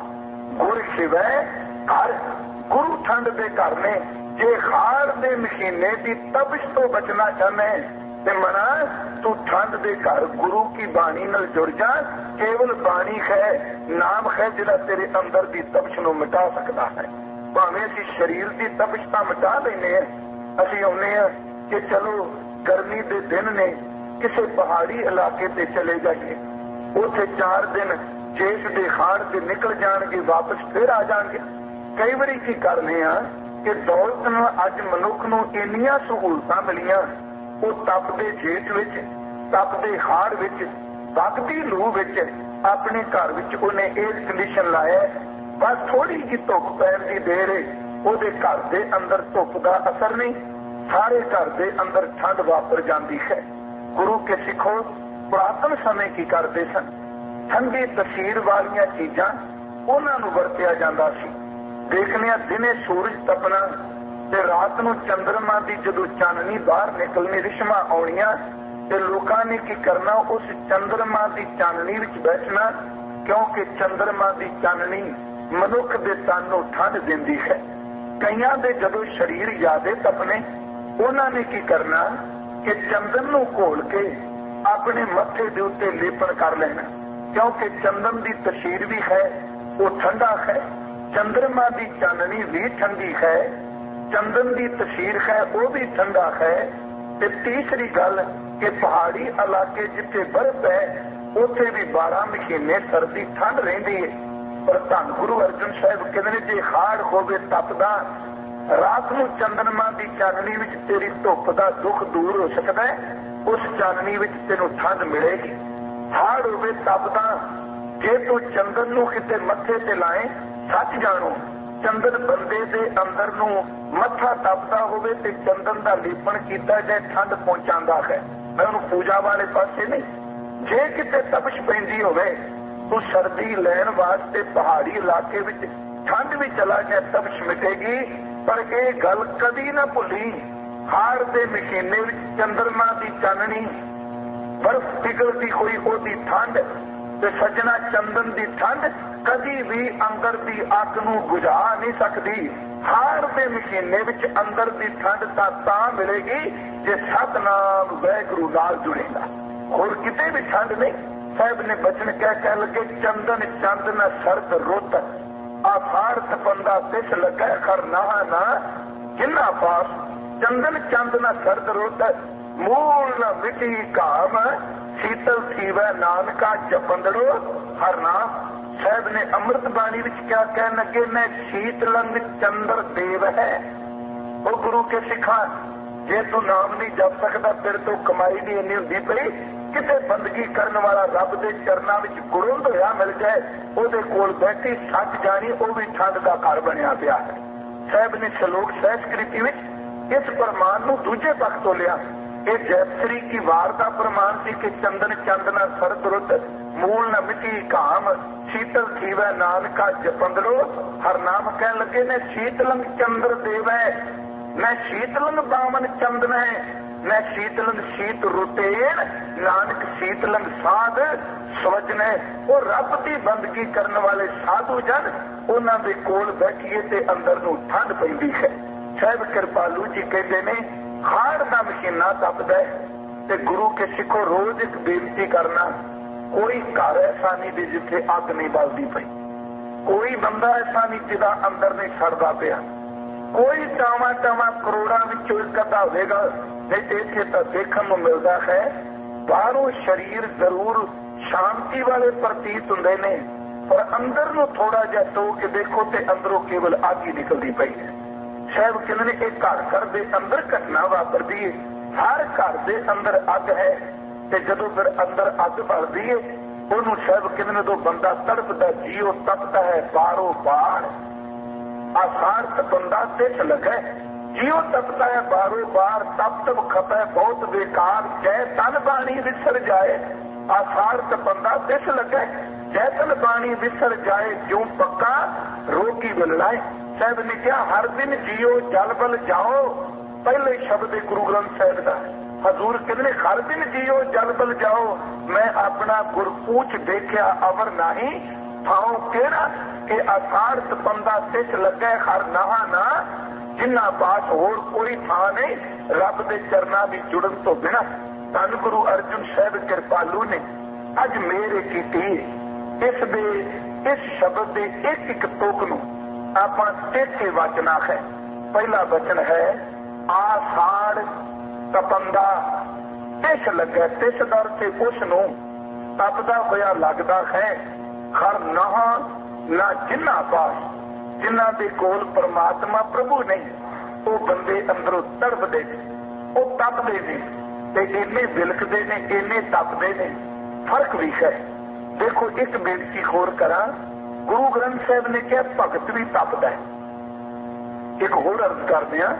S1: ਗੁਰ ਸ਼ਿਵੈ ਘਰ। ਗੁਰੂ ਠੰਡ ਦੇ ਘਰ ਨੇ। ਜੇ ਹਾੜ ਦੇ ਮਹੀਨੇ ਦੀ ਤਪਸ਼ ਤੋਂ ਬਚਣਾ ਚਾਹਨਾ ਤੇ ਮਨਾ ਤੂੰ ਠੰਡ ਦੇ ਘਰ ਗੁਰੂ ਕੀ ਬਾਣੀ ਨਾਲ ਜੁੜ ਜਾ। ਕੇਵਲ ਬਾਣੀ ਹੈ, ਨਾਮ ਹੈ ਜਿਹੜਾ ਤੇਰੇ ਅੰਦਰ ਦੀ ਤਪਸ਼ ਨੂੰ ਮਿਟਾ ਸਕਦਾ ਹੈ। ਭਾਵੇਂ ਅਸੀਂ ਸਰੀਰ ਦੀ ਤਪਸ਼ ਤਾਂ ਮਿਟਾ ਲੈਂਦੇ ਹਾਂ। ਅਸੀਂ ਆਉਂਦੇ ਹਾਂ ਕਿ ਚਲੋ ਗਰਮੀ ਦੇ ਦਿਨ ਨੇ, ਕਿਸੇ ਪਹਾੜੀ ਇਲਾਕੇ ਤੇ ਚਲੇ ਜਾਈਏ, ਉੱਥੇ 4 ਦਿਨ ਜੇਠ ਦੇ ਹਾੜ ਤੇ ਨਿਕਲ ਜਾਣਗੇ, ਵਾਪਸ ਫਿਰ ਆ ਜਾਣਗੇ। ਕਈ ਵਾਰੀ ਕੀ ਕਰਨੇ ਆ ਕਿ ਦੌਲਤ ਨਾਲ ਅੱਜ ਮਨੁੱਖ ਨੂੰ ਇੰਨੀਆਂ ਸਹੂਲਤਾਂ ਮਿਲੀਆਂ, ਉਹ ਤਪਦੇ ਜੇਠ ਵਿੱਚ, ਤਪਦੇ ਹਾੜ ਵਿੱਚ, ਵਗਦੀ ਲੂ ਵਿੱਚ ਆਪਣੇ ਘਰ ਵਿੱਚ ਉਹਨੇ 에ਅਰ ਕੰਡੀਸ਼ਨ ਲਾਇਆ। ਬਸ ਥੋੜੀ ਜਿਹੀ ਧੁੱਪ ਪੈਣ ਦੀ ਦੇਰ ਹੈ, ਉਹਦੇ ਘਰ ਦੇ ਅੰਦਰ ਧੁੱਪ ਦਾ ਅਸਰ ਨਹੀਂ, ਸਾਰੇ ਘਰ ਦੇ ਅੰਦਰ ਠੰਡ ਵਾਪਰ ਜਾਂਦੀ ਹੈ। ਗੁਰੂ ਕੇ ਸਿੱਖੋ, ਪੁਰਾਤਨ ਸਮੇਂ ਕੀ ਕਰਦੇ ਸਨ? ਠੰਡੀ ਤਸੀਰ ਵਾਲੀਆਂ ਚੀਜ਼ਾਂ ਉਹਨਾਂ ਨੂੰ ਵਰਤਿਆ ਜਾਂਦਾ ਸੀ। ਦੇਖਦੇ ਹਾਂ ਦਿਨੇ ਸੂਰਜ ਤਪਣਾ ਤੇ ਰਾਤ ਨੂੰ ਚੰਦਰਮਾ ਦੀ ਜਦੋਂ ਚਾਨਣੀ ਬਾਹਰ ਨਿਕਲਣੀ, ਰਿਸ਼ਮਾਂ ਆਉਣੀਆਂ, ਤੇ ਲੋਕਾਂ ਨੇ ਕੀ ਕਰਨਾ? ਉਸ ਚੰਦਰਮਾ ਦੀ ਚਾਨਣੀ ਵਿੱਚ ਬੈਠਣਾ, ਕਿਉਂਕਿ ਚੰਦਰਮਾ ਦੀ ਚਾਨਣੀ ਮਨੁੱਖ ਦੇ ਤਨ ਨੂੰ ਠੰਡ ਦਿੰਦੀ ਹੈ। ਕਈਆਂ ਦੇ ਜਦੋਂ ਸਰੀਰ ਜ਼ਿਆਦੇ ਤਪਨੇ, ਉਹਨਾਂ ਨੇ ਕੀ ਕਰਨਾ ਕਿ ਚੰਦਨ ਨੂੰ ਘੋਲ ਕੇ ਆਪਣੇ ਮੱਥੇ ਦੇ ਉੱਤੇ ਲੇਪਣ ਕਰ ਲੈਣਾ, ਕਿਉਂਕਿ ਚੰਦਨ ਦੀ ਤਸੀਰ ਵੀ ਹੈ, ਉਹ ਠੰਡਾ ਹੈ। ਚੰਦਰਮਾ ਦੀ ਚਾਨਣੀ ਵੀ ਠੰਡੀ ਹੈ, ਚੰਦਨ ਦੀ ਤਸੀਰ ਹੈ, ਉਹ ਵੀ ਠੰਡਾ ਹੈ। ਤੇ ਤੀਸਰੀ ਗੱਲ ਕਿ ਪਹਾੜੀ ਇਲਾਕੇ ਜਿੱਥੇ ਬਰਫ਼ ਹੈ, ਉੱਥੇ ਵੀ 12 ਮਹੀਨੇ ਸਰਦੀ ਠੰਡ ਰਹਿੰਦੀ ਹੈ। ਪਰ ਧੰਨ ਗੁਰੂ ਅਰਜਨ ਸਾਹਿਬ ਕਹਿੰਦੇ ਨੇ, ਜੇ ਹਾੜ ਹੋਵੇ ਤਪਦਾ, ਰਾਤ ਨੂੰ ਚੰਦਰਮਾ ਦੀ ਚਾਨਣੀ ਵਿੱਚ ਤੇਰੀ ਧੁੱਪ ਦਾ ਦੁੱਖ ਦੂਰ ਹੋ ਸਕਦਾ ਹੈ, ਉਸ ਚਾਨਣੀ ਵਿੱਚ ਤੈਨੂੰ ਠੰਡ ਮਿਲੇਗੀ। ਹਾੜ ਹੋਵੇ ਤਪਦਾ, ਜੇ ਤੂੰ ਚੰਦਨ ਨੂੰ ਕਿਤੇ ਮੱਥੇ ਤੇ ਲਾਏ, ਸੱਚ ਜਾਣੋ ਚੰਦਨ ਬੰਦੇ ਦੇ ਅੰਦਰ ਨੂੰ ਮੱਥਾ ਤਪਦਾ ਹੋਵੇ ਤੇ ਚੰਦਨ ਦਾ ਲੇਪਣ ਕੀਤਾ ਜਾਏ, ਠੰਡ ਪਹੁੰਚਾਉਂਦਾ ਹੈ। ਮੈਂ ਉਹਨੂੰ ਪੂਜਾ ਵਾਲੇ ਪਾਸੇ ਨਹੀਂ। ਜੇ ਕਿਤੇ ਤਪਸ਼ ਪੈਂਦੀ ਹੋਵੇ, ਤੂੰ ਸਰਦੀ ਲੈਣ ਵਾਸਤੇ ਪਹਾੜੀ ਇਲਾਕੇ ਵਿੱਚ ਠੰਡ ਵੀ ਚਲਾ ਜਾਏ, ਤਪਸ਼ ਮਿਟੇਗੀ। ਪਰ ਇਹ ਗੱਲ ਕਦੀ ਨਾ ਭੁੱਲੀ, ਹਾੜ ਦੇ ਮਹੀਨੇ ਵਿੱਚ ਚੰਦਰਮਾ ਦੀ ਚਾਨਣੀ, ਬਰਫ਼ ਪਿਘਲਦੀ ਹੋਈ ਉਹਦੀ ਠੰਡ, ਤੇ ਸੱਜਣਾ ਚੰਦਨ ਦੀ ਠੰਡ ਕਦੀ ਵੀ ਅੰਦਰ ਦੀ ਅੱਗ ਨੂੰ ਬੁਝਾ ਨਹੀਂ ਸਕਦੀ। ਹਾਰ ਦੇ ਮਸ਼ੀਨੇ ਵਿੱਚ ਅੰਦਰ ਦੀ ਠੰਡ ਤਾਂ ਮਿਲੇਗੀ ਜੇ ਸਤਨਾਮ ਵਾਹਿਗੁਰੂ ਨਾਲ ਜੁੜੇਗਾ। ਹੋਰ ਕਿਤੇ ਵੀ ਠੰਡ ਨਹੀਂ। ਸਾਹਿਬ ਨੇ ਬਚਨ ਕਹਿ ਲੱਗੇ ਚੰਦਨ ਚੰਦ ਨਾ ਸਰਦ ਰੁੱਤ ਆਸਾਰ ਤਪੰਦਾ ਤਿਸ ਲੱਗਾ ਖਰ ਨਹਾ ਨਾ ਜਿੰਨਾ ਪਾਸ। ਚੰਦਨ ਚੰਦ ਨਾ ਸਰਦ ਰੁੱਤ ਮੂਲ ਨਾ ਮਿੱਟੀ ਕਾਮ ਸੀਤਲ ਥੀਵੈ ਨਾਨਕਾ ਜਪੰਦੜੋ ਹਰ ਨਾਮ। ਸਾਹਿਬ ਨੇ ਅੰਮ੍ਰਿਤ ਬਾਣੀ ਵਿੱਚ ਕਿਆ ਕਹਿਣ ਲੱਗੇ ਮੈਂ ਸ਼ੀਤਲੰਗ ਚੰਦਰ ਦੇਵ ਹੈ। ਉਹ ਗੁਰੂ ਕੇ ਸਿੱਖਾਂ ਜੇ ਤੂੰ ਨਾਮ ਨਹੀਂ ਜਪ ਸਕਦਾ ਫਿਰ ਤੋਂ ਕਮਾਈ ਨਹੀਂ ਇੰਨੀ ਹੁੰਦੀ ਪਈ। ਕਿਤੇ ਬੰਦਗੀ ਕਰਨ ਵਾਲਾ ਰੱਬ ਦੇ ਚਰਨਾਂ ਵਿੱਚ ਗੁਰੁੰਦ ਹੋਇਆ ਮਿਲ ਜਾਏ ਉਹਦੇ ਕੋਲ ਬੈਠੀ ਸੱਚ ਜਾਣੀ ਉਹ ਵੀ ਠੰਡ ਦਾ ਘਰ ਬਣਿਆ ਪਿਆ ਹੈ। ਸਾਹਿਬ ਨੇ ਸ਼ਲੋਕ ਸਹਿਸਕ੍ਰਿਤੀ ਵਿੱਚ ਇਸ ਪ੍ਰਮਾਣ ਨੂੰ ਦੂਜੇ ਪੱਖ ਤੋਂ ਲਿਆ। ਇਹ ਜੈਤਸਰੀ ਕੀ ਵਾਰ ਦਾ ਪ੍ਰਮਾਣ ਸੀ ਕਿ ਚੰਦਨ ਚੰਦਨਾ ਸਰਦ ਰੁੱਤ ਮੂਲ ਨ ਮਿੱਟੀ ਕਾਮ ਸ਼ੀਤਲ ਥੀਵੈ ਨਾਨਕਾ ਜਪੰਦੜੋ ਹਰ ਨਾਮ ਕਹਿਣ ਲੱਗੇ ਨੇ ਸ਼ੀਤਲੰਗ ਚੰਦਰ ਦੇਵੈ ਮੈਂ ਸ਼ੀਤਲੰਗ ਬਾਮਨ ਚੰਦਨ ਹੈ ਮੈਂ ਸ਼ੀਤਲੰਗ ਸ਼ੀਤ ਰੁਤੇਨ ਨਾਨਕ ਸ਼ੀਤਲੰਗ ਸਾਧ ਸਵਜਨੈ। ਉਹ ਰੱਬ ਦੀ ਬੰਦਗੀ ਕਰਨ ਵਾਲੇ ਸਾਧੂ ਜਨ ਉਹਨਾਂ ਦੇ ਕੋਲ ਬੈਠੀਏ ਤੇ ਅੰਦਰ ਨੂੰ ਠੰਡ ਪੈਂਦੀ ਹੈ। ਸਾਹਿਬ ਕਿਰਪਾਲੂ ਜੀ ਕਹਿੰਦੇ ਨੇ ਹਾੜ ਦਾ ਮਸ਼ੀਨਾ ਤਪਦਾ ਤੇ ਗੁਰੂ ਕੇ ਸਿੱਖੋ ਰੋਜ਼ ਇੱਕ ਬੇਨਤੀ ਕਰਨਾ ਕੋਈ ਘਰ ਐਸਾ ਨਹੀਂ ਵੀ ਜਿੱਥੇ ਅੱਗ ਨਹੀਂ ਬਲਦੀ ਪਈ। ਕੋਈ ਬੰਦਾ ਐਸਾ ਨਹੀਂ ਜਿਹਦਾ ਅੰਦਰ ਨਹੀਂ ਸੜਦਾ ਪਿਆ। ਕੋਈ ਟਾਵਾਂ ਕਰੋੜਾਂ ਵਿੱਚੋਂ ਇੱਕ ਅੱਧਾ ਹੋਵੇਗਾ ਨਹੀਂ ਤੇ ਇੱਥੇ ਤਾਂ ਦੇਖਣ ਨੂੰ ਮਿਲਦਾ ਹੈ ਬਾਹਰੋਂ ਸਰੀਰ ਜ਼ਰੂਰ ਸ਼ਾਂਤੀ ਵਾਲੇ ਪ੍ਰਤੀਤ ਹੁੰਦੇ ਨੇ ਪਰ ਅੰਦਰ ਨੂੰ ਥੋੜਾ ਜਿਹਾ ਧੋ ਕੇ ਦੇਖੋ ਤੇ ਅੰਦਰੋਂ ਕੇਵਲ ਅੱਗ ਹੀ ਨਿਕਲਦੀ ਪਈ ਹੈ। ਸਾਹਿਬ ਕਹਿੰਦੇ ਨੇ ਇਹ ਘਰ ਦੇ ਅੰਦਰ ਘਟਨਾ ਵਾਪਰਦੀ ਹੈ। ਹਰ ਘਰ ਦੇ ਅੰਦਰ ਅੱਗ ਹੈ ਤੇ ਜਦੋਂ ਫਿਰ ਅੰਦਰ ਅੱਗ ਬਲਦੀ ਹੈ ਉਹਨੂੰ ਸਾਹਿਬ ਕਹਿੰਦੇ ਨੇ ਜਦੋਂ ਬੰਦਾ ਤੜਪਦਾ ਜੀਓ ਤਪਦਾ ਹੈ ਬਾਰੋ ਬਾਰ ਆਸਾਰ ਤਪੰਦਾ ਤਿਸ ਲੱਗੇ ਜੀਓ ਤਪਦਾ ਹੈ ਬਾਰੋ ਬਾਰ ਤਪ ਖਪੈ ਬਹੁਤ ਬੇਕਾਰ ਜੈ ਤਨ ਬਾਣੀ ਵਿਸਰ ਜਾਏ ਆਸਾਰ ਤਪੰਦਾ ਤਿਸ ਲੱਗੇ ਜੈ ਤਨ ਬਾਣੀ ਵਿਸਰ ਜਾਏ ਜਿਉ ਪੱਕਾ ਰੋਗੀ ਬਲਲਾਏ। ਸਾਹਿਬ ਨੇ ਕਿਹਾ ਹਰ ਦਿਨ ਜੀਓ ਜਲ ਬਲ ਜਾਓ ਪਹਿਲੇ ਸ਼ਬਦ ਗੁਰੂ ਗ੍ਰੰਥ ਸਾਹਿਬ ਦਾ। ਹਜ਼ੂਰ ਕਹਿੰਦੇ ਨੇ ਹਰ ਦਿਨ ਜੀਓ ਜਲ ਬਲ ਜਾਓ ਮੈਂ ਆਪਣਾ ਗੁਰਪੂਛ ਦੇਖਿਆ ਅਵਰ ਨਹੀਂ ਥਾਉ ਕਿਹੜਾ ਕਿ ਆਸਾਰ ਤਪੰਦਾ ਤਿਸ ਲੱਗੇ ਹਰ ਨਹਾ ਨਾ ਜਿੰਨਾ ਪਾਸ ਹੋਰ ਕੋਈ ਥਾਂ ਨਹੀਂ ਰੱਬ ਦੇ ਚਰਨਾਂ ਵਿੱਚ ਜੁੜਨ ਤੋਂ ਬਿਨਾਂ। ਧੰਨ ਗੁਰੂ ਅਰਜਨ ਸਾਹਿਬ ਕਿਰਪਾਲੂ ਨੇ ਅੱਜ ਮੇਰੇ ਕੀਤੀ ਇਸ ਸ਼ਬਦ ਦੇ ਇੱਕ ਇੱਕ ਤੁਕ ਨੂੰ ਆਪਾਂ 33 ਵਚਨਾਂ ਹੈ। ਪਹਿਲਾ ਵਚਨ ਹੈ ਆਸਾੜ ਤਪੰਦਾ ਤਿਸ ਲੱਗੇ ਤਿਸ ਦਰ ਤੇ ਉਸ ਨੂੰ ਤਪਦਾ ਹੋਇਆ ਲੱਗਦਾ ਹੈ ਖਰ ਨਹਾ ਨਾ ਜਿੰਨਾ ਪਾਸ ਜਿਨ੍ਹਾਂ ਦੇ ਕੋਲ ਪਰਮਾਤਮਾ ਪ੍ਰਭੂ ਨਹੀਂ ਉਹ ਬੰਦੇ ਅੰਦਰੋਂ ਤੜਪਦੇ ਨੇ ਉਹ ਤਪਦੇ ਨੇ ਤੇ ਇੰਨੇ ਬਿਲਕਦੇ ਨੇ ਇੰਨੇ ਤਪਦੇ ਨੇ। ਫਰਕ ਵੀ ਹੈ। ਦੇਖੋ ਇੱਕ ਬੇਨਤੀ ਹੋਰ ਕਰਾਂ ਗੁਰੂ ਗ੍ਰੰਥ ਸਾਹਿਬ ਨੇ ਕਿਹਾ ਭਗਤ ਵੀ ਤਪਦਾ ਹੈ। ਇੱਕ ਹੋਰ ਅਰਜ਼ ਕਰਦੇ ਆ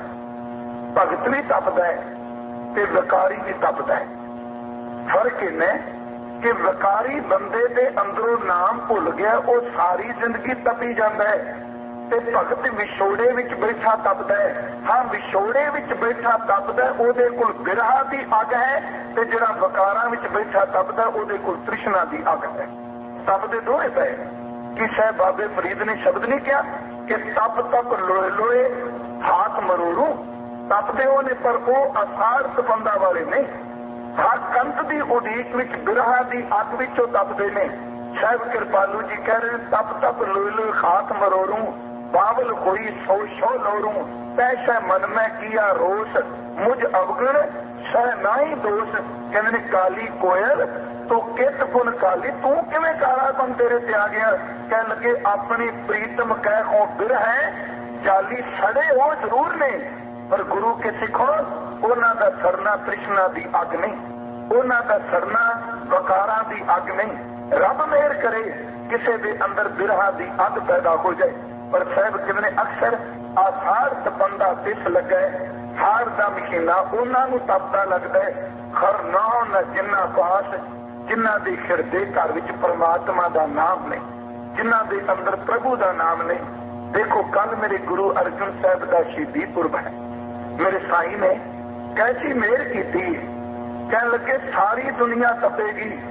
S1: ਭਗਤ ਵੀ ਤਪਦਾ ਹੈ ਤੇ ਵਿਕਾਰੀ ਵੀ ਤਪਦਾ ਹੈ। ਫਰਕ ਇੰਨਾ ਕਿ ਵਿਕਾਰੀ ਬੰਦੇ ਦੇ ਅੰਦਰੋਂ ਨਾਮ ਭੁੱਲ ਗਿਆ ਉਹ ਸਾਰੀ ਜ਼ਿੰਦਗੀ ਤਪੀ ਜਾਂਦਾ ਹੈ ਤੇ ਭਗਤ ਵਿਛੋੜੇ ਵਿੱਚ ਬੈਠਾ ਤਪਦਾ ਹੈ। ਹਾਂ ਵਿਛੋੜੇ ਵਿੱਚ ਬੈਠਾ ਤਪਦਾ ਉਹਦੇ ਕੋਲ ਬਿਰਹਾ ਦੀ ਅੱਗ ਹੈ ਤੇ ਜਿਹੜਾ ਵਿਕਾਰਾਂ ਵਿੱਚ ਬੈਠਾ ਤਪਦਾ ਉਹਦੇ ਕੋਲ ਤ੍ਰਿਸ਼ਨਾ ਦੀ ਅੱਗ ਹੈ। ਤਪਦੇ ਦੋਵੇਂ ਪਏ। ਕਿ ਸਾਹਿਬ ਬਾਬੇ ਫਰੀਦ ਨੇ ਸ਼ਬਦ ਨਹੀਂ ਕਿਹਾ ਕਿ ਤਪ ਤਪ ਲੋਏ ਲੋਏ ਹਾਥ ਮਰੋੜੂ ਤਪਦੇ ਉਹ ਨੇ ਪਰ ਉਹ ਆਸਾਰ ਤਪੰਦਾ ਵਾਲੇ ਨਹੀਂ। ਹਰ ਕੰਤ ਦੀ ਉਡੀਕ ਵਿੱਚ ਬਿਰਹਾ ਦੀ ਅੱਗ ਵਿੱਚੋਂ ਤਪਦੇ ਨੇ। ਸਾਹਿਬ ਕਿਰਪਾਲੂ ਜੀ ਕਹਿ ਰਹੇ ਤਪ ਤਪ ਲੋਏ ਲੋਏ ਹਾਥ ਮਰੋੜੂ ਬਾਵਲ ਹੋਈ ਸੋ ਸੋ ਲੋੜੂ ਪੈਸਾ ਮਨ ਮੈਂ ਕੀਆ ਰੋਸ ਮੁਝ ਅਵਗਣ ਸਹ ਨਾਹੀ ਦੋਸ਼। ਕਹਿੰਦੇ ਨੇ ਕਾਲੀ ਕੋਇਲ ਤੂੰ ਕਿਤ ਪੁਨ ਕਾਲੀ ਤੂੰ ਕਿਵੇਂ ਕਾਲਾ ਬਨ ਤੇਰੇ ਤੇ ਆ ਗਿਆ। ਕਹਿ ਲੱਗੇ ਆਪਣੀ ਪ੍ਰੀਤਮ ਕਹਿ ਹੋ ਬਿਰਹਿ ਜਾਲੀ ਸੜੇ ਉਹ ਜ਼ਰੂਰ ਨੇ ਪਰ ਗੁਰੂ ਕੇ ਸਿੱਖੋ ਉਹਨਾਂ ਦਾ ਸਰਨਾ ਤ੍ਰਿਸ਼ਨਾ ਦੀ ਅੱਗ ਨਹੀਂ ਉਹਨਾਂ ਦਾ ਸਰਨਾ ਵਕਾਰਾਂ ਦੀ ਅੱਗ ਨਹੀਂ। ਰੱਬ ਮਿਹਰ ਕਰੇ ਕਿਸੇ ਦੇ ਅੰਦਰ ਬਿਰਹਾ ਦੀ ਅੱਗ ਪੈਦਾ ਹੋ ਜਾਏ ਪਰ ਸਾਹਿਬ ਕਹਿੰਦੇ ਨੇ ਅਕਸਰ ਆਸਾਰ ਤਪੰਦਾ ਤਿਸ ਲੱਗੇ ਹਾਰ ਦਾ ਮਸ਼ੀਨਾ ਉਹਨਾਂ ਨੂੰ ਤਪਦਾ ਲੱਗਦਾ ਹੈ ਖਰ ਨਾ ਜਿੰਨਾ ਪਾਸ ਜਿਨ੍ਹਾਂ ਦੇ ਹਿਰਦੇ ਘਰ ਵਿੱਚ ਪਰਮਾਤਮਾ ਦਾ ਨਾਮ ਨਹੀਂ ਜਿਨ੍ਹਾਂ ਦੇ ਅੰਦਰ ਪ੍ਰਭੂ ਦਾ ਨਾਮ ਨਹੀਂ। ਦੇਖੋ ਕੱਲ ਮੇਰੇ ਗੁਰੂ ਅਰਜਨ ਸਾਹਿਬ ਦਾ ਸ਼ਹੀਦੀ ਪੁਰਬ ਹੈ। ਮੇਰੇ ਸਾਈਂ ਨੇ ਕੈਸੀ ਮਿਹਰ ਕੀਤੀ ਕਹਿਣ ਲੱਗੇ ਸਾਰੀ ਦੁਨੀਆ ਤਪੇਗੀ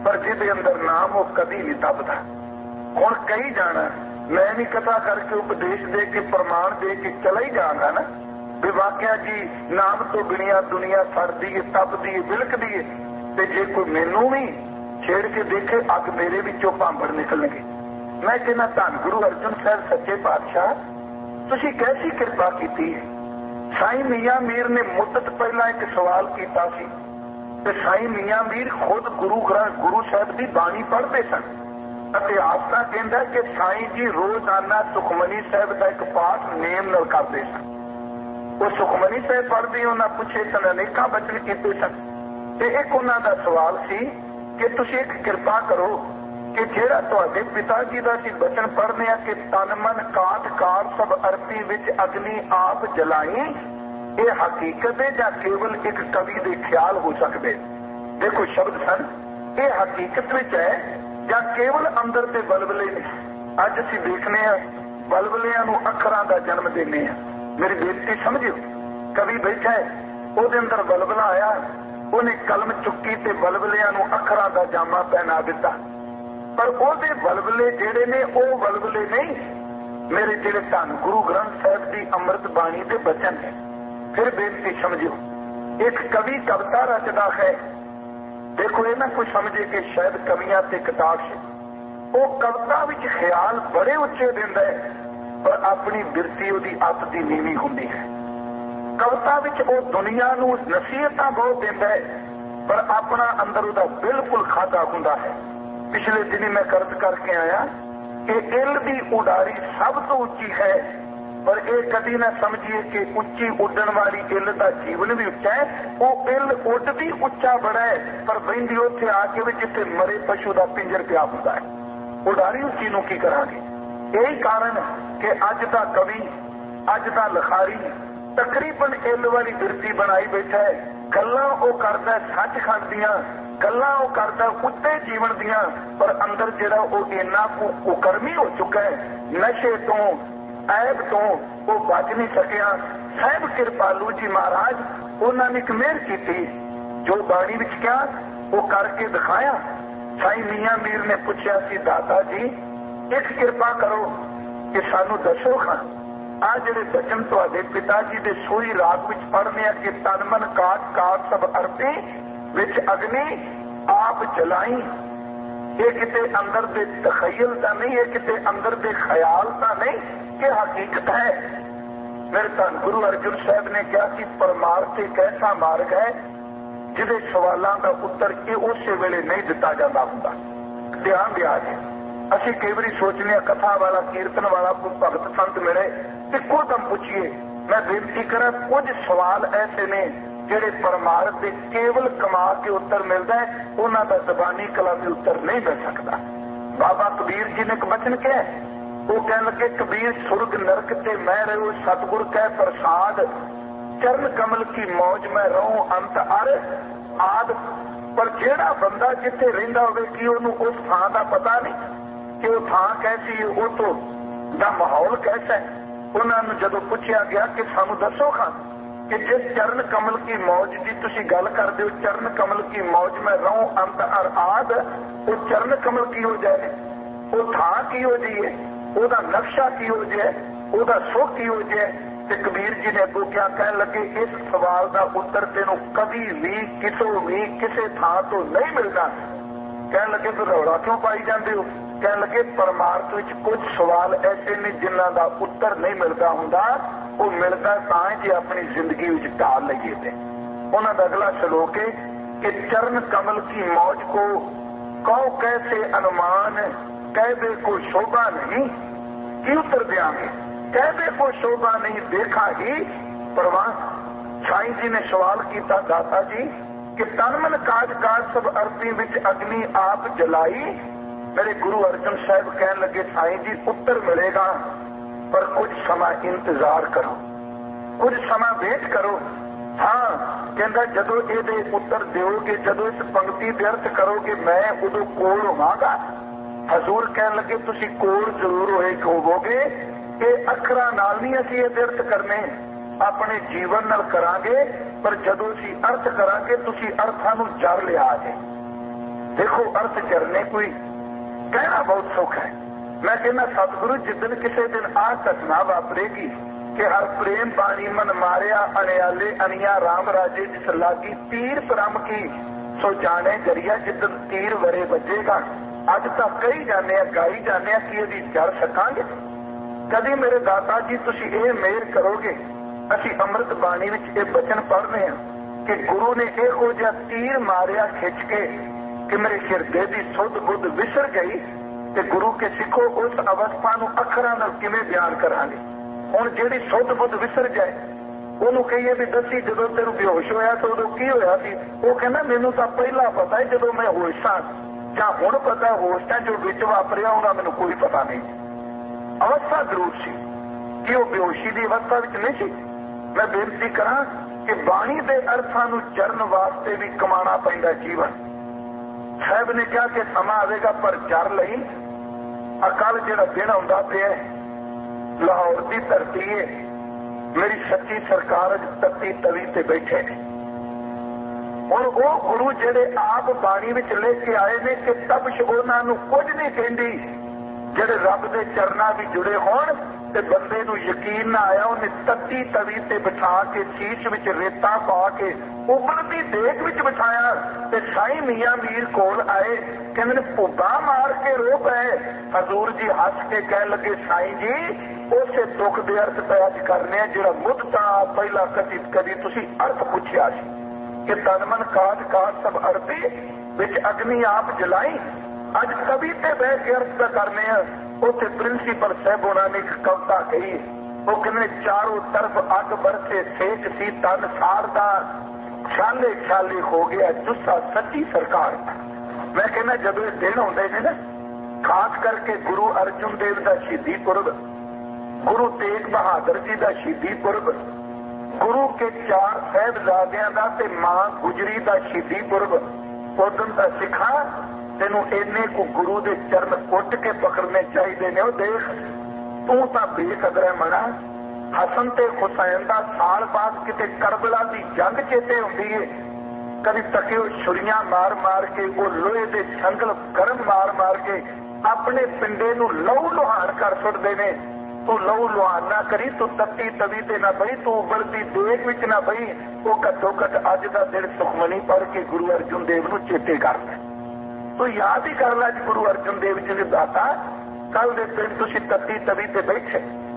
S1: पर जिहदे अंदर नाम वो कभी नहीं दबदा। हुण कही जाना मैं नहीं कथा करके उपदेश दे के प्रमाण दे के चला ही जाऊंगा ना भी वाकिया जी नाम तो बिनिया दुनिया सड़दी है, तपदी है, बिलकदी है। ते जे कोई मैनू भी छेड़ के देखे अग मेरे विचों भांबड़ निकलणगे। मैं कहना धन गुरु अर्जुन साहब सच्चे पातशाह तुसीं कैसी किरपा कीती है। साईं मियां मीर ने मुद्दत पहला एक सवाल किया सी ते साईं मियां मीर खुद गुरु साहब की बाणी पढ़ते सन। इतिहास तां कहंदा कि साईं जी रोजाना सुखमनी साहब का एक पाठ नेम नाल करते सन। वो सुखमनी साहब पढ़ते उन्हें पूछे सन, अनेकां बचन कीते सन ते एक उन्हां दा सवाल सी कि तुसीं एक किरपा करो कि जेड़ा तुहाडे पिता जी दा सी बचन पढ़ने आ कि तन मन काट कार सब अरती विच अग्नि आप जलाई, ये हकीकत है या केवल एक कवि दे ख्याल हो सकते। देखो शब्द सन ये हकीकत विच है या केवल अंदर दे बलबले ने। अज असीं देखने बलबलियां नूं अखरां दा जन्म देने आ। मेरी बेनती समझियो, कवि बैठा है ਉਹਦੇ अंदर बलबला आया, उन्हें कलम चुकी ते बलबलियां नूं अखरां दा जामा पहना दिता, पर ਉਹਦੇ बलबले ਜਿਹੜੇ ਨੇ ਉਹ बलबले नहीं मेरे ਜਿਹੜੇ धन गुरु ग्रंथ साहिब की अमृत बाणी के बचन है। फिर बेनती समझियो, एक कवि कविता रचदा है, देखो ये ना कोई समझे कि शायद कवियां ते कटाक्ष, वो कविता विच ख्याल बड़े उच्चे दिंदा है पर अपनी बिरती उहदी अत दी नीवी हुंदी है। कविता विच वो दुनिया नूं नसीहतां बहुत दिंदा है पर अपना अंदर उहदा बिल्कुल खादा हुंदा है। पिछले दिन मैं कर्ज करके आया कि इल दी उडारी सब तो उच्ची है, पर यह कभी ना समझिए कि उच्ची उड़न वाली इल का जीवन भी उच्चा है। वो इल उड़ती उच्चा बड़ा है पर बहिंदी उत्थे आके भी जिथे मरे पशु का पिंजर पिया होता है। उडारी उच्ची नूं की करांगे। यही कारण कि अज का कवि अज का लिखारी तकरीबन इल वाली बिरती बनाई बैठा है। गल्लां वो करदा सचखंड दियां, गल्लां वो करदा उत्ते जीवन दियां, पर अंदर जिहड़ा वो इन्ना कुकर्मी हो चुका है, नशे तो ऐब तो वो बच नहीं सकिया। साहिब कृपालू जी महाराज उन्होंने एक मेहर की, जो बाणी विच क्या वो करके दिखाया। साईं मियां मीर ने पूछा सी, दाता जी एक किरपा करो कि सानू दसो खां आ जिहड़े बचन तुहाडे पिता जी दे सोई राग विच पढ़ने कि तन मन काट काट सब अरती विच अग्नि आप जलाई, ये किते अंदर दे तखयल दा नहीं, ये किते अंदर दे ख्याल दा नहीं कि हकीकत है। मेरे धन गुरु अर्जुन साहब ने कहा कि परमार्थ एक ऐसा मार्ग है जिहदे सवालों का उत्तर ये उस वेले नहीं दिता जाता हुंदा। ध्यान दिया जी, असीं कई बार सोचने कथा वाला कीर्तन वाला कोई भगत संत मिले इको दम पूछिए। मैं बेनती करा कुछ सवाल ऐसे ने जिहड़े परमार्थ के केवल कमा के उत्तर मिलता है, उन्हां दा जबानी कलामी उत्तर नहीं मिल सकता। बाबा कबीर जी ने एक बचन कहा, वो कहने लगे कबीर सुर्ग नरक ते मैं रहो सतगुर कह प्रसाद, चरण कमल की मौज में रहूं अंत अर आद। पर जेड़ा बंदा जिथे रहिंदा होवे कि उहनूं उस थां दा पता नहीं कि वो थां कैसी है, वो तो दा माहौल कैसा है। उन्होंने जदों पूछा गया कि सानू दसो खां कि जिस चरण कमल की मौज की तुसीं गल करदे हो, चरण कमल की मौज में रहूं अंत अर आद, वो चरण कमल की हो जाए, वो थां की हो जाए, ਉਹਦਾ ਨਕਸ਼ਾ ਕੀ ਹੋ ਜਾਏ, ਉਹਦਾ ਸੁੱਖ ਕੀ ਹੋ ਜਾਏ। ਤੇ ਕਬੀਰ ਜੀ ਨੇ ਅੱਗੋਂ ਕਿਆ ਕਹਿਣ ਲੱਗੇ, ਇਸ ਸਵਾਲ ਦਾ ਉੱਤਰ ਤੈਨੂੰ ਕਦੀ ਵੀ ਕਿਤੋਂ ਵੀ ਕਿਸੇ ਥਾਂ ਤੋਂ ਨਹੀਂ ਮਿਲਦਾ। ਕਹਿਣ ਲੱਗੇ ਫਿਰ ਰੌਲਾ ਕਿਉਂ ਪਾਈ ਜਾਂਦੇ ਹੋ? ਕਹਿਣ ਲੱਗੇ ਪਰਮਾਰਥ ਵਿੱਚ ਕੁਝ ਸਵਾਲ ਐਸੇ ਨੇ ਜਿਨ੍ਹਾਂ ਦਾ ਉੱਤਰ ਨਹੀਂ ਮਿਲਦਾ ਹੁੰਦਾ, ਉਹ ਮਿਲਦਾ ਤਾਂ ਜੇ ਆਪਣੀ ਜ਼ਿੰਦਗੀ ਵਿੱਚ ਢਾਲ ਲਈਏ। ਤੇ ਉਹਨਾਂ ਦਾ ਅਗਲਾ ਸ਼ਲੋਕ ਹੈ ਕਿ ਚਰਨ ਕਮਲ ਕੀ ਮੌਜ ਕੋ ਕਹੋ कैसे अनुमान, कह दे को शोभा नहीं की उत्तर देंगे, कह दे को शोभा नहीं देखा ही परवान। साईं जी ने सवाल किया, दाता जी कि तन मन काज काज सब अरती विच अग्नि आप जलाई। मेरे गुरु अर्जुन साहब कहने लगे, साईं जी उत्तर मिलेगा पर कुछ समा इंतजार करो, कुछ समा वेट करो। हाँ कहता जदों ये उत्तर दोगे, जदों इस पंक्ति दे अर्थ करोगे, मैं उदों कोल होवांगा। हजूर कहने लगे तुसी कोल जरूर होवोगे, ये अखरां नाल नहीं असीं ये अर्थ करने, अपने जीवन नाल करांगे, पर जदों असीं अर्थ करांगे तुसी अर्थां नूं जर लिया जे। देखो अर्थ करने कोई कहना बहुत सौखा है। मैं कहना सतगुरु जिदन किसी दिन आ घटना वापरेगी कि हर प्रेम बाणी मन मारिया अनियाले अनिया राम राजे जिस लागी तीर परम की सो जाने जरिया जिदन तीर वरे बजेगा। अज तक कही जाने गाई जाने कि यदि जड़ सकांगे कदी मेरे दाता जी तुसी ये मेहर करोगे। असी अमृत बाणी विच ये बचन पढ़ने हैं कि गुरु ने इहो जिहा तीर मारिया खिंच के कि मेरे हिरदे की सुध बुध विसर गई। ते गुरु के सिखो उस अवस्था नूं अखरां नाल किवें बयान करांगे। हुण जिहड़ी सुध बुध विसर जाए ਉਹਨੂੰ ਕਹੀਏ ਵੀ ਦੱਸੀ ਜਦੋਂ ਤੈਨੂੰ ਬੇਹੋਸ਼ ਹੋਇਆ ਤਾਂ ਉਦੋਂ ਕੀ ਹੋਇਆ ਸੀ। ਉਹ ਕਹਿੰਦਾ ਮੈਨੂੰ ਤਾਂ ਪਹਿਲਾਂ ਪਤਾ ਹੈ ਜਦੋਂ ਮੈਂ ਹੋਸ਼ ਸਾਂ, ਜਾਂ ਹੁਣ ਪਤਾ ਹੋਸ਼ ਤਾਂ ਜੋ ਵਿੱਚ ਵਾਪਰਿਆ ਉਹਦਾ ਮੈਨੂੰ ਕੋਈ ਪਤਾ ਨਹੀਂ। ਅਵਸਥਾ ਜ਼ਰੂਰ ਸੀ ਕਿ ਉਹ ਬੇਹੋਸ਼ੀ ਦੀ ਅਵਸਥਾ ਵਿੱਚ ਨਹੀਂ ਸੀ। ਮੈਂ ਬੇਨਤੀ ਕਰਾਂ ਕਿ ਬਾਣੀ ਦੇ ਅਰਥਾਂ ਨੂੰ ਜਰਨ ਵਾਸਤੇ ਵੀ ਕਮਾਉਣਾ ਪੈਂਦਾ ਜੀਵਨ। ਸਾਹਿਬ ਨੇ ਕਿਹਾ ਕਿ ਸਮਾਂ ਆਵੇਗਾ ਪਰ ਜਰ ਲਈ ਅਕਾਲ ਜਿਹੜਾ ਦਿਨ ਆਉਂਦਾ ਪਿਆ ਲਾਹੌਰ ਦੀ ਧਰਤੀ ਹੈ। मेरी सच्ची सरकार तत्ती तवी ते बैठे ने। और वो गुरु जेड़े आप बाणी विच लेके आए ने कि तबश उन्हां नूं कुछ नहीं कहंदी। जेड़े रब दे चरनां भी जुड़े होण ते बंदे नूं यकीन ना आया उन्हें तत्ती तवी ते बिठा के शीश विच रेता पा के उबलदी देग विच बिठाया ते साईं मियां मीर कोल आए। कहंदे ने भुब्बा मार के रो पए। हजूर जी हस के कह लगे साईं जी उसे दुख दे अर्थ तो अज करने जो मुद्दा पहला कदी तुसी अर्थ पूछया कि तन मन काज काज सब अरबी विच अग्नि आप जलाई। अज कभी ते बह के अर्थ का करने उसे प्रिंसीपल साहब उन्होंने एक कविता कही। वो कहने चारों तरफ अग बरसे सेक सी तन सारदा छाले छाले हो गया जुस्सा सच्ची सरकार। मैं कहना जब ये दिन आते हैं ना खास करके गुरु अर्जुन देव का शहीदी पुरब, गुरु तेग बहादुर जी का शहीदी पुरब, गुरु के चार साहिबजादियां दा ते मां गुजरी का शहीदी पुरब, उदन दा सिखा तेनू इन्ने को गुरु दे चरण कुट के पकड़ने चाहिए ने। देख तू तां बेकदर है मना। हसन ते हुसैन दा साल बाद किते करबला की जंग चेते हुंदी है। कभी तके छुरियां मार मार के वो लोहे दे छंगल गर्म मार मार के अपने पिंडे नू लहू लुहान कर सुटदे ने। तू लहू लुहान ना करी, तू तत्ती तवी ते ना बही, तू उबलदी देग विच ना बही। वो घट्टो घट अज दा दिन सुखमनी पढ़ के गुरु अर्जुन देव नू चेते कर ले। तू याद ही कर ला गुरु अर्जुन देव जी ने दाता कल दे दिन तुसी तत्ती तवी ते बैठे।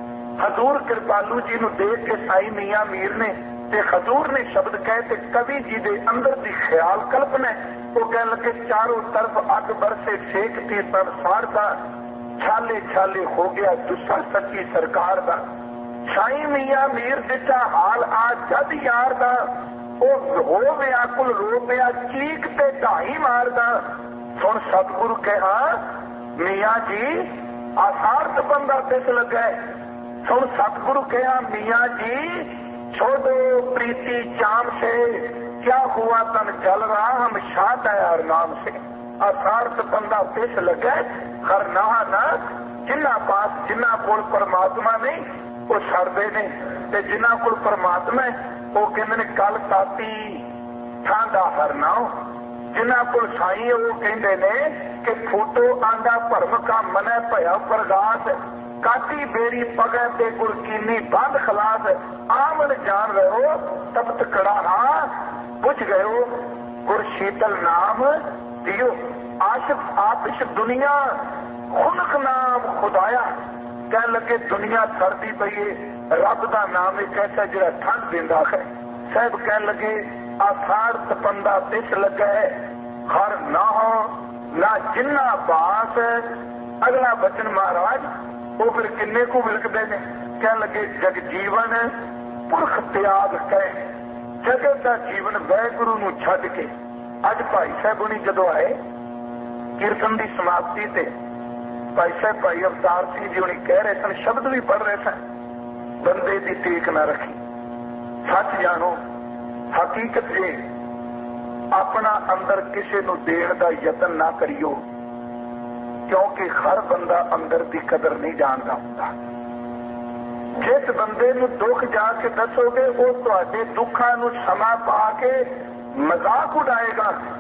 S1: हजूर कृपालू जी नू देख के साईं मियां मीर ने ते हजूर ने शब्द कहे ते कवि जी दे अंदर दी ख्याल कल्पना वो कह लगे चारों तरफ अग बरसे सेकती तन सारदा छाले छाले हो गया जुस्सा सच्ची सरकार दा। साईं मियां मीर दिता हाल आ जद यार दा ओ हो व्याकुल रो पिया चीख ते ढाई मारदा। सुन सतगुरु कहा मियां जी आसारत बंदा तिस लगा। सुन सतगुरु कहा मियां जी छोड़ो प्रीति चाम से क्या हुआ तन जल रहा हम शाद यार नाम से। असारत बंदा तिस लगा हर नहा ना जिन्ना पास जिन्ना कोल परमात्मा नहीं वो सड़ते ने ते जिन्ना कोल परमात्मा वो कहते ने कल ताती ठंडा हर नाओ। जिन्ना कोल साई वो कहते ने कि फूटो आंदा भरम का मन भया प्रगास काटी बेरी पगै ते गुरकीनी बंद खलास। आमन जान रहो तपत कड़ाहा बुझ गयो गुर शीतल नाम दियो। आशिक आतिश दुनिया खुनक नाम खुदाया। कह लगे दुनिया सरदी पई है रब का नाम एक ऐसा जिहड़ा ठंड देंदा है। साहब कह लगे आसार तपंदा तिस लगा है हर ना हो ना जिन्ना बास। अगला बचन महाराज वो फिर किन्ने को विलकते ने। कह लगे जग जीवन पुरख त्याग कह जगत का जीवन वाहिगुरु नूं छड्ड के। अज भाई साहब हुणी जदों आए कीर्तन की समाप्ति ते भाई साहब भाई अवतार सिंह जी हुणी कह रहे सन शब्द भी पढ़ रहे सन बंदे की टेक ना रखी। सच जानो हकीकत जे अपना अंदर किसी नूं देण दा यतन ना करियो क्योंकि हर बंदा अंदर की कदर नहीं जानता होंदा। जिस बंदे नूं दुख जाके दसोगे वो तुहाडे दुखां नूं समा पा के मजाक उड़ाएगा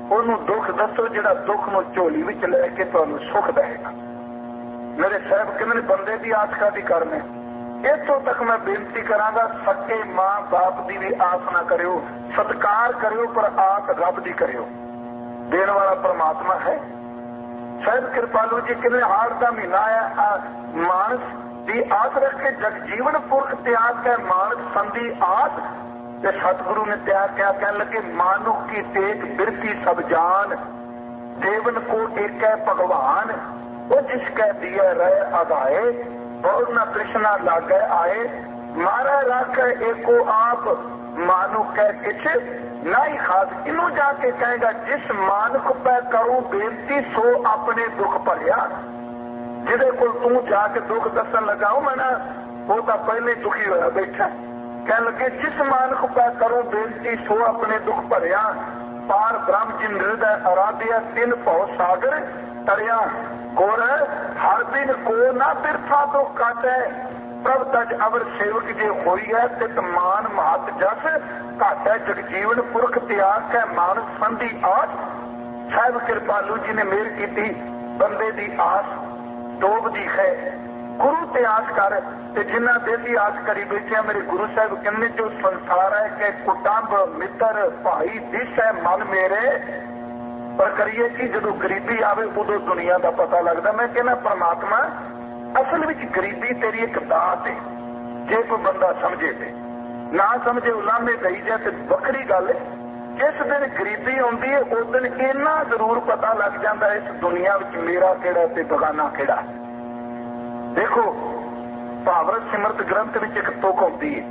S1: ਉਹਨੂੰ ਦੁੱਖ ਦੱਸੋ ਜਿਹੜਾ ਦੁੱਖ ਨੂੰ ਝੋਲੀ ਵਿੱਚ ਲੈ ਕੇ ਤੁਹਾਨੂੰ ਸੁੱਖ ਦੇਵੇਗਾ। ਮੇਰੇ ਸਾਹਿਬ ਕਹਿੰਦੇ ਨੇ ਬੰਦੇ ਦੀ ਆਸ ਕਾਹਦੀ ਕਰਨੀ। ਇੱਥੋਂ ਤੱਕ ਮੈਂ ਬੇਨਤੀ ਕਰਾਂਗਾ, ਸੱਚੇ ਮਾਂ ਬਾਪ ਦੀ ਵੀ ਆਸ ਨਾ ਕਰਿਓ, ਸਤਿਕਾਰ ਕਰਿਓ, ਪਰ ਆਸ ਰੱਬ ਦੀ ਕਰਿਓ। ਦੇਣ ਵਾਲਾ ਪਰਮਾਤਮਾ ਹੈ। ਸਾਹਿਬ ਕਿਰਪਾਲੂ ਜੀ ਕਹਿੰਦੇ ਹਾੜ ਦਾ ਮਹੀਨਾ ਆਇਆ, ਮਾਨਸ ਦੀ ਆਸ ਰੱਖ ਕੇ ਜਗਜੀਵਨ ਪੁਰਖ ਤਿਆਗ ਕੇ ਮਾਨਸ ਸੰਧੀ ਆਸ ਤੇ ਸਤਿਗੁਰੂ ਨੇ ਤਿਆਗ ਕਿਆ ਕਹਿਣ ਲੱਗੇ, ਮਾਨੁਖ ਕੀ ਟੇਕ ਬਿਰਤੀ ਸਭ ਜਾਨ, ਦੇਵਨ ਕੋ ਏਕੈ ਭਗਵਾਨ, ਉਹ ਜਿਸ ਕੈ ਦਿਆ ਰਹਿ ਅਗਾਏ, ਬਹੁਤ ਨਾ ਕ੍ਰਿਸ਼ਨਾ ਲਾਗੇ ਆਏ, ਮਾਰਾ ਰਾਖੈ ਏਕੋ ਆਪ, ਮਾਨੁਖ ਕੈ ਕਿਛ ਨਹੀਂ ਖਾਸ। ਇਹਨੂੰ ਜਾ ਕੇ ਕਹੇਗਾ, ਜਿਸ ਮਾਨੁਖ ਪੈ ਕਰੂ ਬੇਨਤੀ ਸੋ ਆਪਣੇ ਦੁੱਖ ਭਰਿਆ। ਜਿਹਦੇ ਕੋਲ ਤੂੰ ਜਾ ਕੇ ਦੁੱਖ ਦੱਸਣ ਲਗਾਓ ਮੈਂ ਨਾ, ਉਹ ਤਾਂ ਪਹਿਲੇ ਦੁਖੀ ਹੋਇਆ ਬੈਠਾ। ਕਹਿਣ ਲੱਗੇ, ਜਿਸ ਮਾਨੁਖ ਪੈ ਕਰੂ ਬੇਨਤੀ ਸੋ ਆਪਣੇ ਦੁੱਖ ਭਰਿਆ, ਪਾਰ ਬ੍ਰਹਮ ਜੀ ਨਿਰਦੈ ਅਰਾਧਿਆ, ਤਿੰਨ ਭਉ ਸਾਗਰ ਤਰਿਆ, ਗੁਰ ਹਰ ਬਿਨ ਕੋ ਨਾ ਬਿਰਥਾ ਦੁੱਖ ਕਾਟੈ, ਪ੍ਰਭ ਤਜ ਅਵਰ ਸੇਵਕ ਜੇ ਹੋਈ ਹੈ, ਤਿਤ ਮਾਨ ਮਹਤ ਜਸ ਘਾਟੈ, ਜਗਜੀਵਨ ਪੁਰਖ ਤਿਆਗ ਕੈ ਮਾਨਸ ਸੰਧੀ ਆਸ। ਸਾਹਿਬ ਕਿਰਪਾਲੂ ਜੀ ਨੇ ਮਿਹਰ ਕੀਤੀ, ਬੰਦੇ ਦੀ ਆਸ ਡੋਬਦੀ ਹੈ, ਗੁਰੂ ਤੇ ਆਸ ਕਰ। ਤੇ ਜਿਨ੍ਹਾਂ ਦੇ ਦੀ ਆਸ ਕਰੀ ਬੈਠਿਆ, ਮੇਰੇ ਗੁਰੂ ਸਾਹਿਬ ਕਹਿੰਦੇ ਜੋ ਸੰਸਾਰ ਹੈ ਕਿ ਕੁਟੰਬ ਮਿੱਤਰ ਭਾਈ ਦਿਸ ਹੈ ਮਨ ਮੇਰੇ, ਪਰ ਕਰੀਏ ਕਿ ਜਦੋਂ ਗਰੀਬੀ ਆਵੇ ਉਦੋਂ ਦੁਨੀਆ ਦਾ ਪਤਾ ਲੱਗਦਾ। ਮੈਂ ਕਹਿੰਦਾ ਪਰਮਾਤਮਾ ਅਸਲ ਵਿੱਚ ਗਰੀਬੀ ਤੇਰੀ ਇੱਕ ਦਾਤ ਹੈ, ਜੇ ਕੋਈ ਬੰਦਾ ਸਮਝੇ ਤੇ, ਨਾ ਸਮਝੇ ਉਲਾਮੇ ਦਈ ਜਾ ਤੇ ਵੱਖਰੀ ਗੱਲ ਹੈ। ਜਿਸ ਦਿਨ ਗਰੀਬੀ ਆਉਂਦੀ ਹੈ ਉਸ ਦਿਨ ਇੰਨਾ ਜ਼ਰੂਰ ਪਤਾ ਲੱਗ ਜਾਂਦਾ ਇਸ ਦੁਨੀਆ ਵਿੱਚ ਮੇਰਾ ਕਿਹੜਾ ਤੇ ਬਗਾਨਾ ਕਿਹੜਾ। ਦੇਖੋ ਭਾਵਰਤ ਸਿਮਰਤ ਗ੍ਰੰਥ ਵਿੱਚ ਇੱਕ ਤੁਕ ਆਉਂਦੀ ਹੈ,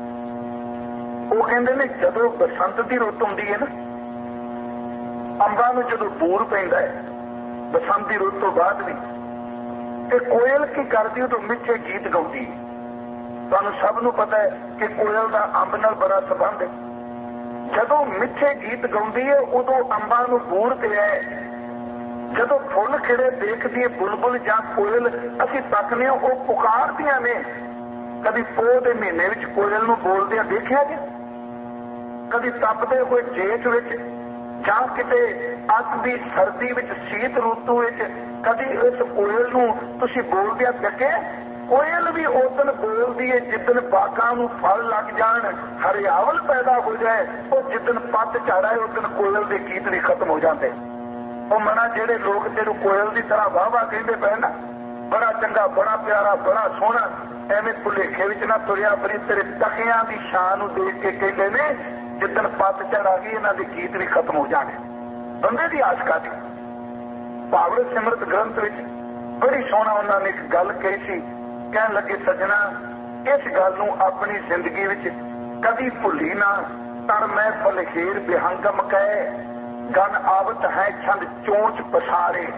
S1: ਉਹ ਕਹਿੰਦੇ ਨੇ ਜਦੋਂ ਬਸੰਤ ਦੀ ਰੁੱਤ ਹੁੰਦੀ ਹੈ ਨਾ, ਅੰਬਾਂ ਨੂੰ ਜਦੋਂ ਬੂਰ ਪੈਂਦਾ ਹੈ ਬਸੰਤ ਦੀ ਰੁੱਤ ਤੋਂ ਬਾਅਦ ਵੀ, ਤੇ ਕੋਇਲ ਕੀ ਕਰਦੀ ਉਦੋਂ ਮਿੱਠੇ ਗੀਤ ਗਾਉਂਦੀ ਹੈ। ਤੁਹਾਨੂੰ ਸਭ ਨੂੰ ਪਤਾ ਹੈ ਕਿ ਕੋਇਲ ਦਾ ਅੰਬ ਨਾਲ ਬੜਾ ਸੰਬੰਧ ਹੈ। ਜਦੋਂ ਮਿੱਠੇ ਗੀਤ ਗਾਉਂਦੀ ਹੈ ਉਦੋਂ ਅੰਬਾਂ ਨੂੰ ਬੂਰ ਪਿਆ ਹੈ। ਜਦੋਂ ਫੁੱਲ ਖਿੜੇ ਦੇਖਦੀ ਹੈ ਬੁਲਬੁਲ ਜਾਂ ਕੋਇਲ, ਅਸੀਂ ਤੱਕਦੇ ਹਾਂ ਉਹ ਪੁਕਾਰਦੀਆਂ ਨੇ। ਕਦੀ ਪੋਹ ਦੇ ਮਹੀਨੇ ਵਿੱਚ ਕੋਇਲ ਨੂੰ ਬੋਲਦਿਆਂ ਦੇਖਿਆ ਜੀ? ਕਦੀ ਤਪਦੇ ਹੋਏ ਜੇਠ ਵਿੱਚ ਜਾਂ ਕਿਤੇ ਅੱਤ ਦੀ ਸਰਦੀ ਵਿੱਚ ਸ਼ੀਤ ਰੁੱਤੂ ਵਿੱਚ ਕਦੀ ਇਸ ਕੋਇਲ ਨੂੰ ਤੁਸੀਂ ਬੋਲਦਿਆਂ ਦੇਖਿਆ? ਕੋਇਲ ਵੀ ਉਦਣ ਬੋਲਦੀ ਹੈ ਜਿੱਦਣ ਬਾਗਾਂ ਨੂੰ ਫਲ ਲੱਗ ਜਾਣ, ਹਰਿਆਵਲ ਪੈਦਾ ਹੋ ਜਾਏ। ਉਹ ਜਿੱਦਣ ਪੱਤ ਝਾੜਾ ਉਦਣ ਕੋਇਲ ਦੇ ਗੀਤ ਵੀ ਖਤਮ ਹੋ ਜਾਂਦੇ। ਉਹ ਮਨਾ ਜਿਹੜੇ ਲੋਕ ਤੈਨੂੰ ਕੋਇਲ ਦੀ ਤਰ੍ਹਾਂ ਵਾਹ-ਵਾਹ ਕਹਿੰਦੇ ਪਏ ਨਾ, ਬੜਾ ਚੰਗਾ, ਬੜਾ ਪਿਆਰਾ, ਬੜਾ ਸੋਹਣਾ, ਐਵੇਂ ਭੁਲੇਖੇ ਵਿੱਚ ਨਾ ਤੁਰਿਆ ਫਿਰੀ। ਤੇਰੇ ਤਖਿਆਂ ਦੀ ਸ਼ਾਨ ਨੂੰ ਦੇਖ ਕੇ ਕਹਿੰਦੇ ਨੇ ਜਿੱਦਣ ਪੱਤ ਝੜ ਆ ਗਈ ਇਹਨਾਂ ਦੇ ਗੀਤ ਵੀ ਖਤਮ ਹੋ ਜਾਣੇ। ਬੰਦੇ ਦੀ ਆਸ ਕਾਹਦੀ। ਭਾਵਰਤ ਸਿਮਰਤ ਗ੍ਰੰਥ ਵਿੱਚ ਬੜੀ ਸੋਹਣਾ ਉਹਨਾਂ ਨੇ ਇੱਕ ਗੱਲ ਕਹੀ ਸੀ। ਕਹਿਣ ਲੱਗੇ, ਸੱਜਣਾ ਇਸ ਗੱਲ ਨੂੰ ਆਪਣੀ ਜ਼ਿੰਦਗੀ ਵਿੱਚ ਕਦੀ ਭੁੱਲੀ ਨਾ। ਤਰ ਮੈਂ ਫਲਖੇਰ ਬਿਹੰਗਮ ਕਹੇ, ਗਨ ਆਵਤ ਹੈ ਛੰਦ ਚੋਂਚ ਪਸਾਰੇ।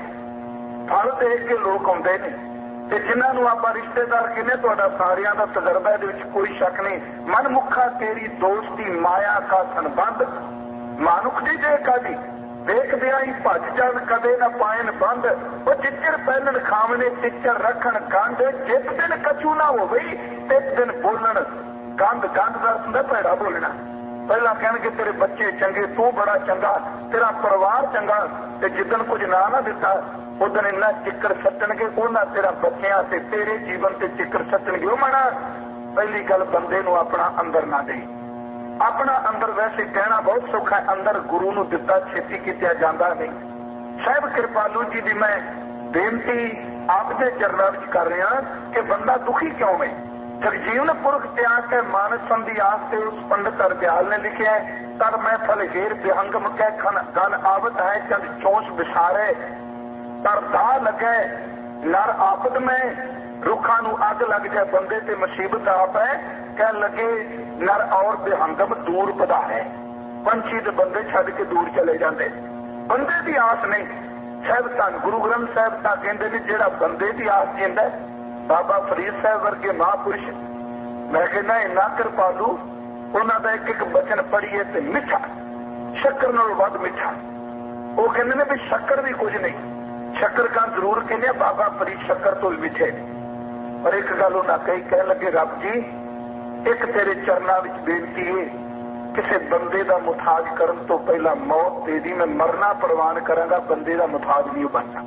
S1: ਫਲ ਦੇਖ ਕੇ ਲੋਕ ਆਉਂਦੇ ਨੇ ਤੇ ਜਿਨ੍ਹਾਂ ਨੂੰ ਆਪਾਂ ਰਿਸ਼ਤੇਦਾਰ ਕਹਿੰਦੇ, ਤੁਹਾਡਾ ਸਾਰਿਆਂ ਦਾ ਤਜਰਬਾ ਇਹਦੇ ਵਿੱਚ ਕੋਈ ਸ਼ੱਕ ਨਹੀਂ। ਮਨਮੁਖਾ ਤੇਰੀ ਦੋਸਤੀ ਮਾਇਆ ਕਾ ਸੰਬੰਧ, ਮਾਨੁਖ ਦੀ ਜੇ ਕਾਦੀ ਦੇਖਦਿਆਂ ਹੀ ਭੱਜ ਜਾਣ ਕਦੇ ਨਾ ਪਾਇਨ ਬੰਦ। ਉਹ ਚਿੱਚਰ ਪਹਿਲਣ ਖਾਵਣੇ ਚਿੱਚਰ ਰੱਖਣ ਗੰਢ, ਜਿਸ ਦਿਨ ਕਛੂ ਨਾ ਹੋਵੇ ਤੇ ਦਿਨ ਬੋਲਣ ਗੰਢ। ਗੰਢ ਦਾ ਹੁੰਦਾ ਭੈੜਾ ਬੋਲਣਾ। ਪਹਿਲਾਂ ਕਹਿਣਗੇ ਤੇਰੇ ਬੱਚੇ ਚੰਗੇ, ਤੂੰ ਬੜਾ ਚੰਗਾ, ਤੇਰਾ ਪਰਿਵਾਰ ਚੰਗਾ, ਤੇ ਜਿੱਦਣ ਕੁਝ ਨਾ ਦਿੱਤਾ ਉਦਣ ਇੰਨਾ ਚਿੱਕਰ ਸੱਟਣਗੇ ਉਹਨਾਂ ਤੇਰਾ ਬੱਚਿਆਂ ਤੇ ਤੇਰੇ ਜੀਵਨ ਤੇ ਚਿੱਕਰ ਸੱਟਣਗੇ। ਉਹ ਮਾਣਾ ਪਹਿਲੀ ਗੱਲ ਬੰਦੇ ਨੂੰ ਆਪਣਾ ਅੰਦਰ ਨਾ ਦੇ। ਆਪਣਾ ਅੰਦਰ ਵੈਸੇ ਕਹਿਣਾ ਬਹੁਤ ਸੌਖਾ ਹੈ, ਅੰਦਰ ਗੁਰੂ ਨੂੰ ਦਿੱਤਾ ਛੇਤੀ ਕੀਤਾ ਜਾਂਦਾ ਨਹੀਂ। ਸਾਹਿਬ ਕਿਰਪਾਲੂ ਜੀ ਦੀ ਮੈਂ ਬੇਨਤੀ ਆਪ ਦੇ ਚਰਨਾਂ ਵਿੱਚ ਕਰ ਰਿਹਾ ਕਿ ਬੰਦਾ ਦੁਖੀ ਕਿਉਂ ਹੈ। ਜਗਜੀਵਨ ਪੁਰਖ ਤਿਆਗ ਕੇ ਮਾਨਸ ਸੰਧੀ ਆਸ ਤੇ ਉਸ ਪੰਡਤ ਅਰਦਿਆਲ ਨੇ ਲਿਖਿਆ ਹੈ, ਤਰ ਮੈਂ ਫਲਗੇਰ ਬਿਹੰਗਮ ਕਹਿ ਗਨ ਆਵਤ ਹੈ ਚੰਦ ਚੋਂਚ ਵਿਸਾਰੇ। ਤਰ ਦਾ ਲੱਗੇ ਨਰ ਆਫਤ ਮੈਂ, ਰੁੱਖਾਂ ਨੂੰ ਅੱਗ ਲੱਗ ਜਾਏ ਬੰਦੇ ਤੇ ਮੁਸੀਬਤ ਆਪ ਹੈ। ਕਹਿਣ ਲੱਗੇ ਨਰ ਔਰ ਬਿਹੰਗਮ ਦੂਰ ਵਧਾਏ। ਪੰਛੀ ਦੇ ਬੰਦੇ ਛੱਡ ਕੇ ਦੂਰ ਚਲੇ ਜਾਂਦੇ, ਬੰਦੇ ਦੀ ਆਸ ਨਹੀਂ। ਸਾਹਿਬ ਧੰਨ ਗੁਰੂ ਗ੍ਰੰਥ ਸਾਹਿਬ ਤਾਂ ਕਹਿੰਦੇ ਨੇ ਜਿਹੜਾ ਬੰਦੇ ਦੀ ਆਸ ਜਿੰਦਾ। ਬਾਬਾ ਫਰੀਦ ਸਾਹਿਬ ਵਰਗੇ ਮਹਾਂਪੁਰਸ਼, ਮੈਂ ਕਹਿੰਦਾ ਇੰਨਾ ਕਿਰਪਾਲੂ, ਉਹਨਾਂ ਦਾ ਇੱਕ ਇੱਕ ਬਚਨ ਪੜ੍ਹੀਏ ਤੇ ਮਿੱਠਾ, ਸ਼ੱਕਰ ਨਾਲੋਂ ਵੱਧ ਮਿੱਠਾ। ਉਹ ਕਹਿੰਦੇ ਨੇ ਵੀ ਸ਼ੱਕਰ ਵੀ ਕੁਝ ਨਹੀਂ, ਸ਼ੱਕਰ ਕਾ ਜ਼ਰੂਰ ਕਹਿੰਦੇ ਬਾਬਾ ਫਰੀਦ ਸ਼ੱਕਰ ਤੋਂ ਵੀ ਮਿੱਠੇ। ਪਰ ਇੱਕ ਗੱਲ ਉਹਨਾਂ ਕਹੀ, ਕਹਿਣ ਲੱਗੇ ਰੱਬ ਜੀ ਇੱਕ ਤੇਰੇ ਚਰਨਾਂ ਵਿੱਚ ਬੇਨਤੀ ਹੈ ਕਿਸੇ ਬੰਦੇ ਦਾ ਮੁਤਾਜ ਕਰਨ ਤੋਂ ਪਹਿਲਾਂ ਮੌਤ ਦੇ ਦੀ, ਮੈਂ ਮਰਨਾ ਪ੍ਰਵਾਨ ਕਰਾਂਗਾ, ਬੰਦੇ ਦਾ ਮੁਤਾਜ ਨਹੀਂ ਬਣਨਾ।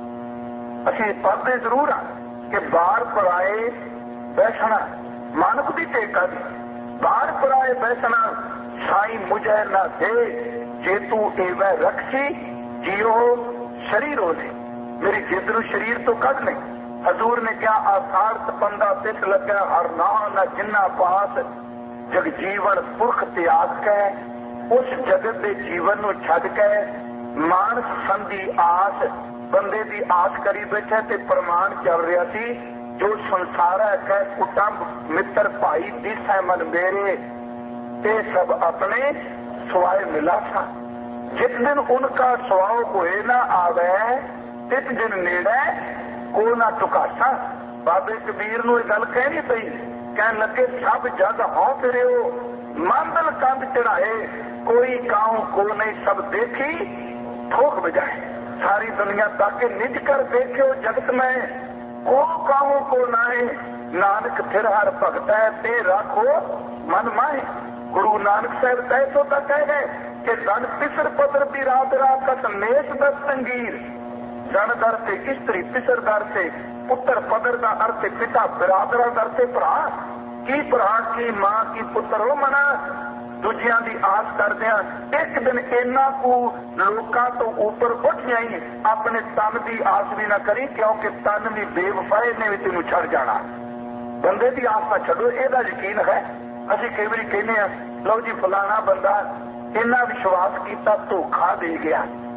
S1: ਅਸੀਂ ਪੜ੍ਹਦੇ ਜ਼ਰੂਰ ਹਾਂ ਕਿ ਬਾਹਰ ਪਰਾਏ ਬੈਠਣਾ ਮਾਨਵ ਦੀ ਟੇਕਾ ਦੀ, ਬਾਹਰ ਪਰਾਏ ਬੈਠਣਾ ਸਾਈ ਮੁਝੇ ਨਾ ਦੇ, ਜੇ ਤੂੰ ਐਵੇਂ ਰਖੀ ਜਿਉ शरीर हो दे, मेरी जिद नूं शरीर तो कढ ले। हजूर ने क्या आसार तपंदा तिस लग्या, हर ना न जिन्ना पास, जग जीवन पुरख त्याग कै, उस जगत दे जीवन नूं छड्ड कै मानस संधी आस, बंदे दी आस करी बैठे ते प्रमाण चल रहा सी, जो संसार है कै कुटुंब मित्र भाई दिसै मन मेरे, ते सब अपने सुआए मिला था। जिस दिन उनका स्वाव होए ना आवे, तिस दिन नेड़े को ना टुकासा। बाबे कबीर नूं गल कहनी पई, कहन लगे सब जग हों फिरे हो, मंदल कंध चढ़ाए, कोई काऊ को नहीं सब देखी ठोक बजाए। सारी दुनिया ताके निज कर देखो जगत में, को काऊ को नाए, नानक फिर हर भगत है, ते राखो मन माए। गुरु नानक साहब तय तो तक कह गए कि धन पिसर पदर की रात रात मेष दस संगीर, जन दर से स्त्री पिसर दर से पुत्र पदर का अर्थ पिता बिरादरा दर से भरा, की भरा की मां की पुत्र हो मना, दूजिया की आस करदे एक दिन इन्ना को लोकां तो ऊपर उठ जाई, अपने तन की आस भी ना करी, क्योंकि तन भी बेवफाए ने भी तेनों छड़ जाना। बंदे की आस ना छड़ो, ਇਹਦਾ यकीन है। ਅਸੀਂ कई बार कहने लो जी फलाना बंदा इन्ना विश्वास किया धोखा दे गया,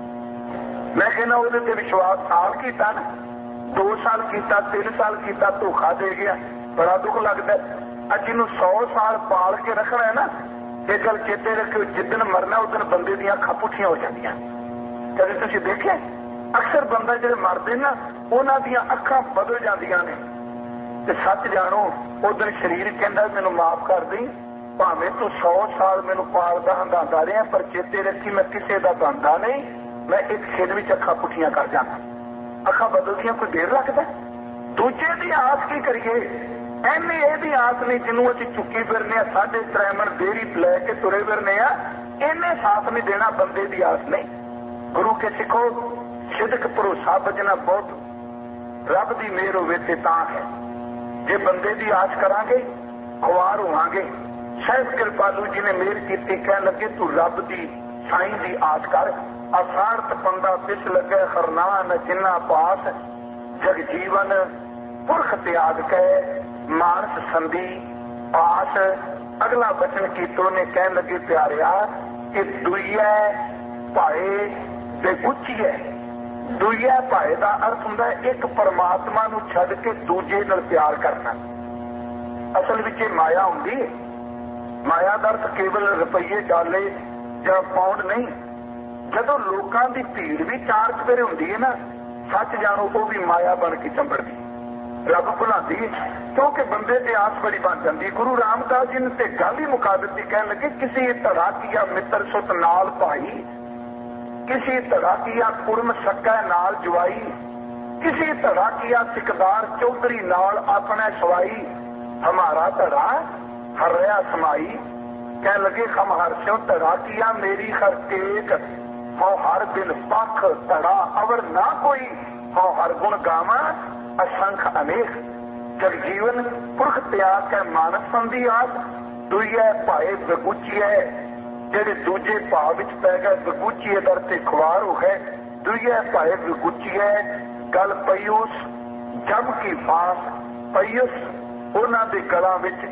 S1: मैं कहना वो विश्वास साल किया ना, 2 साल किया, 3 साल किया, धोखा दे गया, बड़ा दुख लगता है। अज इनू 100 साल पाल के रखना है ना, ये गल चेते रखियो, जिदन मरना उस दिन बंदे दी अखां पुठियां हो जांदियां। कदे तुसीं देखिया अक्सर बंदा जिहड़े मरदे ना, उन्हां दी अखां बदल जांदियां ने, ते सच जानो उस दिन शरीर कहंदा मैनूं माफ कर दी, भावें तू 100 साल मैनूं पालदा हंडांदा रहा, पर चेते रखी मैं किसी का बनता नहीं, मैं एक सिर विच अखां पुठियां कर जाना। अखां बदलदियां कोई देर रखदा, दूजे की आस की करिए, एनी एदी आस नहीं जिन्हों असीं चुकी फिरने, 3.5 मन डेरी लैके तुरे फिरने, इन्हें साथ नहीं देना, बंदे की आस नहीं। गुरु के सिखो सिदक भरोसा बजना बहुत, रब की मेहर होवे ते तां है, जे बंदे की आस करांगे खुआर होवांगे। शायद कृपालू जी ने मेहर की, कह लगे तू रब की साई की आस कर, आसार तपंदा तिस लगे, खरना न जिन्ना पास, जग जीवन पुरख त्याग कै मानस संधि आस। अगला बचन कीतो ने कह लगे प्यारिया कि दुईया भाए ते गुच्छीए। दुईया भाए का अर्थ हुंदा एक परमात्मा नूं छड्ड के दूजे नाल प्यार करना। असल विच माया हुंदी है, माया का अर्थ केवल रुपये डाले या पाउंड नहीं। जदों लोकां दी भीड़ भी 4 चफेरे हुंदी है ना, सच जानो वो भी माया बन के चंबड़दी, रब भुलांदी है, क्योंकि बंदे ते आस बड़ी बन जाती। गुरु रामदास जी ने ते गल ही मुका दी, कहण लगे किसी धड़ा किया मित्र सुत नाल भाई, किसी धड़ा किया कुर्म सक्का नाल जवाई, किसी धड़ा किया सिकदार चौधरी नाल अपने सवाई, हमारा धड़ा हर रहा समाई। कह लगे हम हर स्यों धड़ा किया मेरी हर टेक, हो हर दिन पख धड़ा अवर ना कोई, हो हर गुण गावा असंख अनेक। जग जीवन पुरख त्याग है मानस संधि आस, दुईए भाए बगुचीए, जेडे दूजे भाव विच पै गए बगुचीए दर ते खुआर हो गए। दुईए भाए बगुचीए गल पईउस जम की फांस, पईउस उन्हां दे गलां विच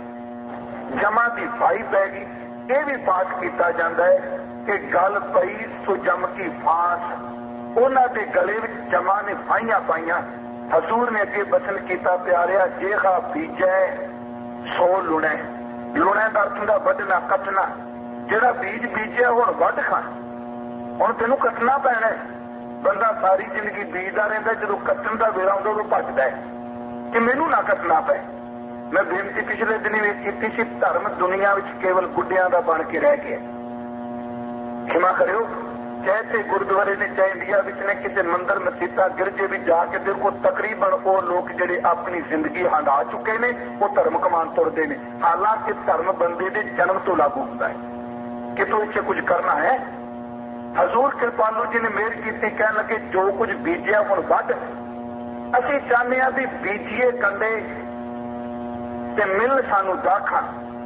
S1: जमा की फाई पै गई। यह भी पाठ किया जाता है कि गल पई सो जम की फांस, उन्हां दे गले विच जमा ने फाइयां पाइयां। हजूर ने अगे बचन किया प्यारिया जेहा बीजै सो लुणै। लुणै का अर्थ हुंदा वढना कटना, जिहड़ा बीज बीजिया हुण वढ खा, हुण तैनूं कटना पैना। बंदा सारी जिंदगी बीजदा रहिंदा, जदों कट्टण दा वेला आउंदा उदों भजदा है कि मैनूं ना कटना पए। मैं बेनती पिछले दिन भी की सी, धर्म दुनिया विच केवल गुड्डियां दा बन के रह गया। क्षमा करियो, चाहे ते गुरुद्वारे ने चाहे इंडिया विच ने किसी मंदिर मसीता गिरजे भी जाके देखो, तकरीबन वो लोग जिहड़े अपनी जिंदगी हंडा चुके ने वो धर्म कमान तुरदे ने। हालांकि धर्म बंदे दे जन्म तो लागू हुंदा है, कि तू इसे कुछ करना है। हजूर कृपालू जी ने मेहर की, कहने लगे जो कुछ बीजिया हुण वध। असीं चाहते हैं भी बीजीए कंडे ते मिल सानू दाखा।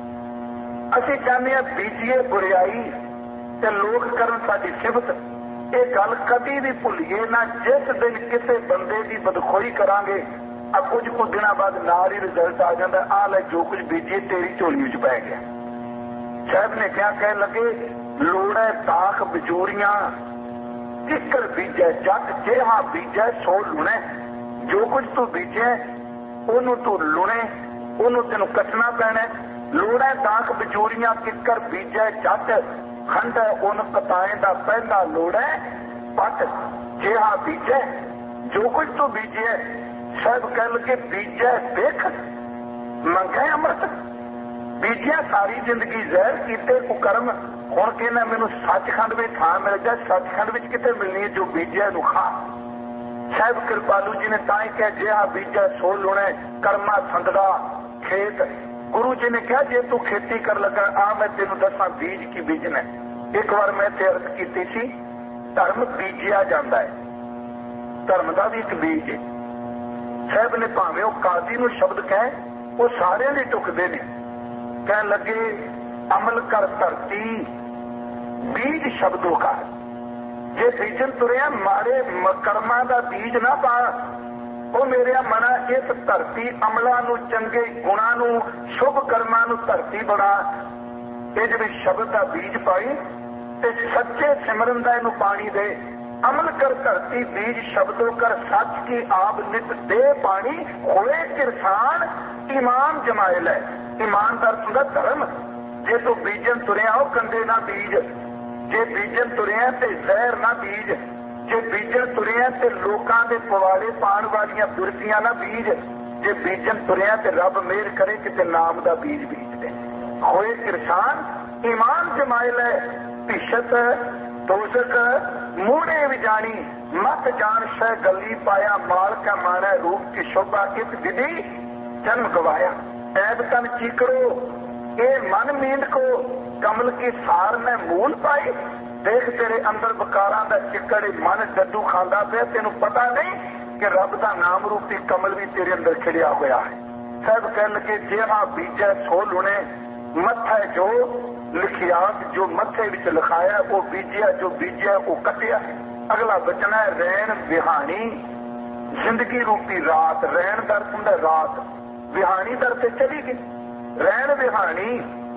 S1: असीं चाहते हैं बीजीए बुरियाई ते लोग करन साडी सिफत। ये गल कभी भी भुलिए ना। जिस दिन किसी बंदे की बदखोई करांगे कुछ दिनों बाद नाल ही रिजल्ट आ जाता, आ ले जो कुछ बीजे तेरी झोली च पै गया। साहब ने क्या कह लगे, लोड़ है ताख बजूरियां किकर बीजे जट जिहा बीजे सो लुणे। जो कुछ तू बीजे ओनू तू लुणे, ओनू तेन कटना पैना। लोड़ है ताख बजूरियां किकर बीजे जट खंड उन कताएं दा पहला लोड़ है पट जिहा बीजे। जो कुछ तू बीजे साहब कह लगे बीजे देख मंगे अमृत। बीजिया सारी जिंदगी जहर कीते कुकर्म, हुण कहना मैनू सचखंड में थां मिल जाए। सचखंड में कितने मिलनी है जो बीजिया नू खा। साहब कृपालू जी ने तां ही कहा जिहा बीजा सो लुणे कर्मा संदड़ा खेत। गुरु जी ने कहा जे तू खेती कर लगा आ मैं तेनू दसा बीज की बीजना। एक बार मैं ते अर्ज की सी, धर्म बीजिया जाता है, धर्म का भी एक बीज है। साहब ने भावें वो काजी नू शब्द कहे वो सारे नहीं टुकते ने। कह लगे अमल कर धरती बीज शब्दों का। जे बीजन तुरिया मारे कर्मा का बीज ना पा, वो मेरे मना इस धरती अमलों नू चंगे गुणा नू शुभ कर्मा नू धरती बना। ये जी शब्द का बीज पाई ते सच्चे सिमरन का इनू पानी दे। अमल कर धरती बीज शब्दों कर सच की आप नित दे पानी। होए किरसान ईमान जमायल है। ईमानदार तुंदा धर्म। जे तू बीजन तुरिया हो कंडे ना बीज, जे बीजन तुरिया ते जहर ना बीज, जे बीजन तुरिया ते लोकां दे पवाड़े पाण वालियां बुरकियां ना बीज, जे बीजन तुरिया ते रब मेहर करे कि नाम दा बीज बीज दे। होए किरसान ईमान जमायल है। पिछत दोजक मूढ़े विजानी मत जान शह गली पाया। माल का माना रूप की शोभा कित विधि जन्म गवाया। ऐब तन चीकरो ए मन मींद को कमल की सार में मूल पाई। देख तेरे अंदर बकारा दा चिकड़ मन डड्डू खांदा पे, तेनू पता नहीं कि रब दा नाम रूपी कमल भी तेरे अंदर खिड़िया होया है। सब कह लगे जिहा बीजा सो लुणे मत्था जो लिखिया, जो मत्थे विच लिखाया वो बीजिया, जो बीजिया वो कटिया। अगला बचना है रैन विहानी जिंदगी रूपी रात। रैन दर हुंदा रात, विहानी दर से चली गई। रैन विहानी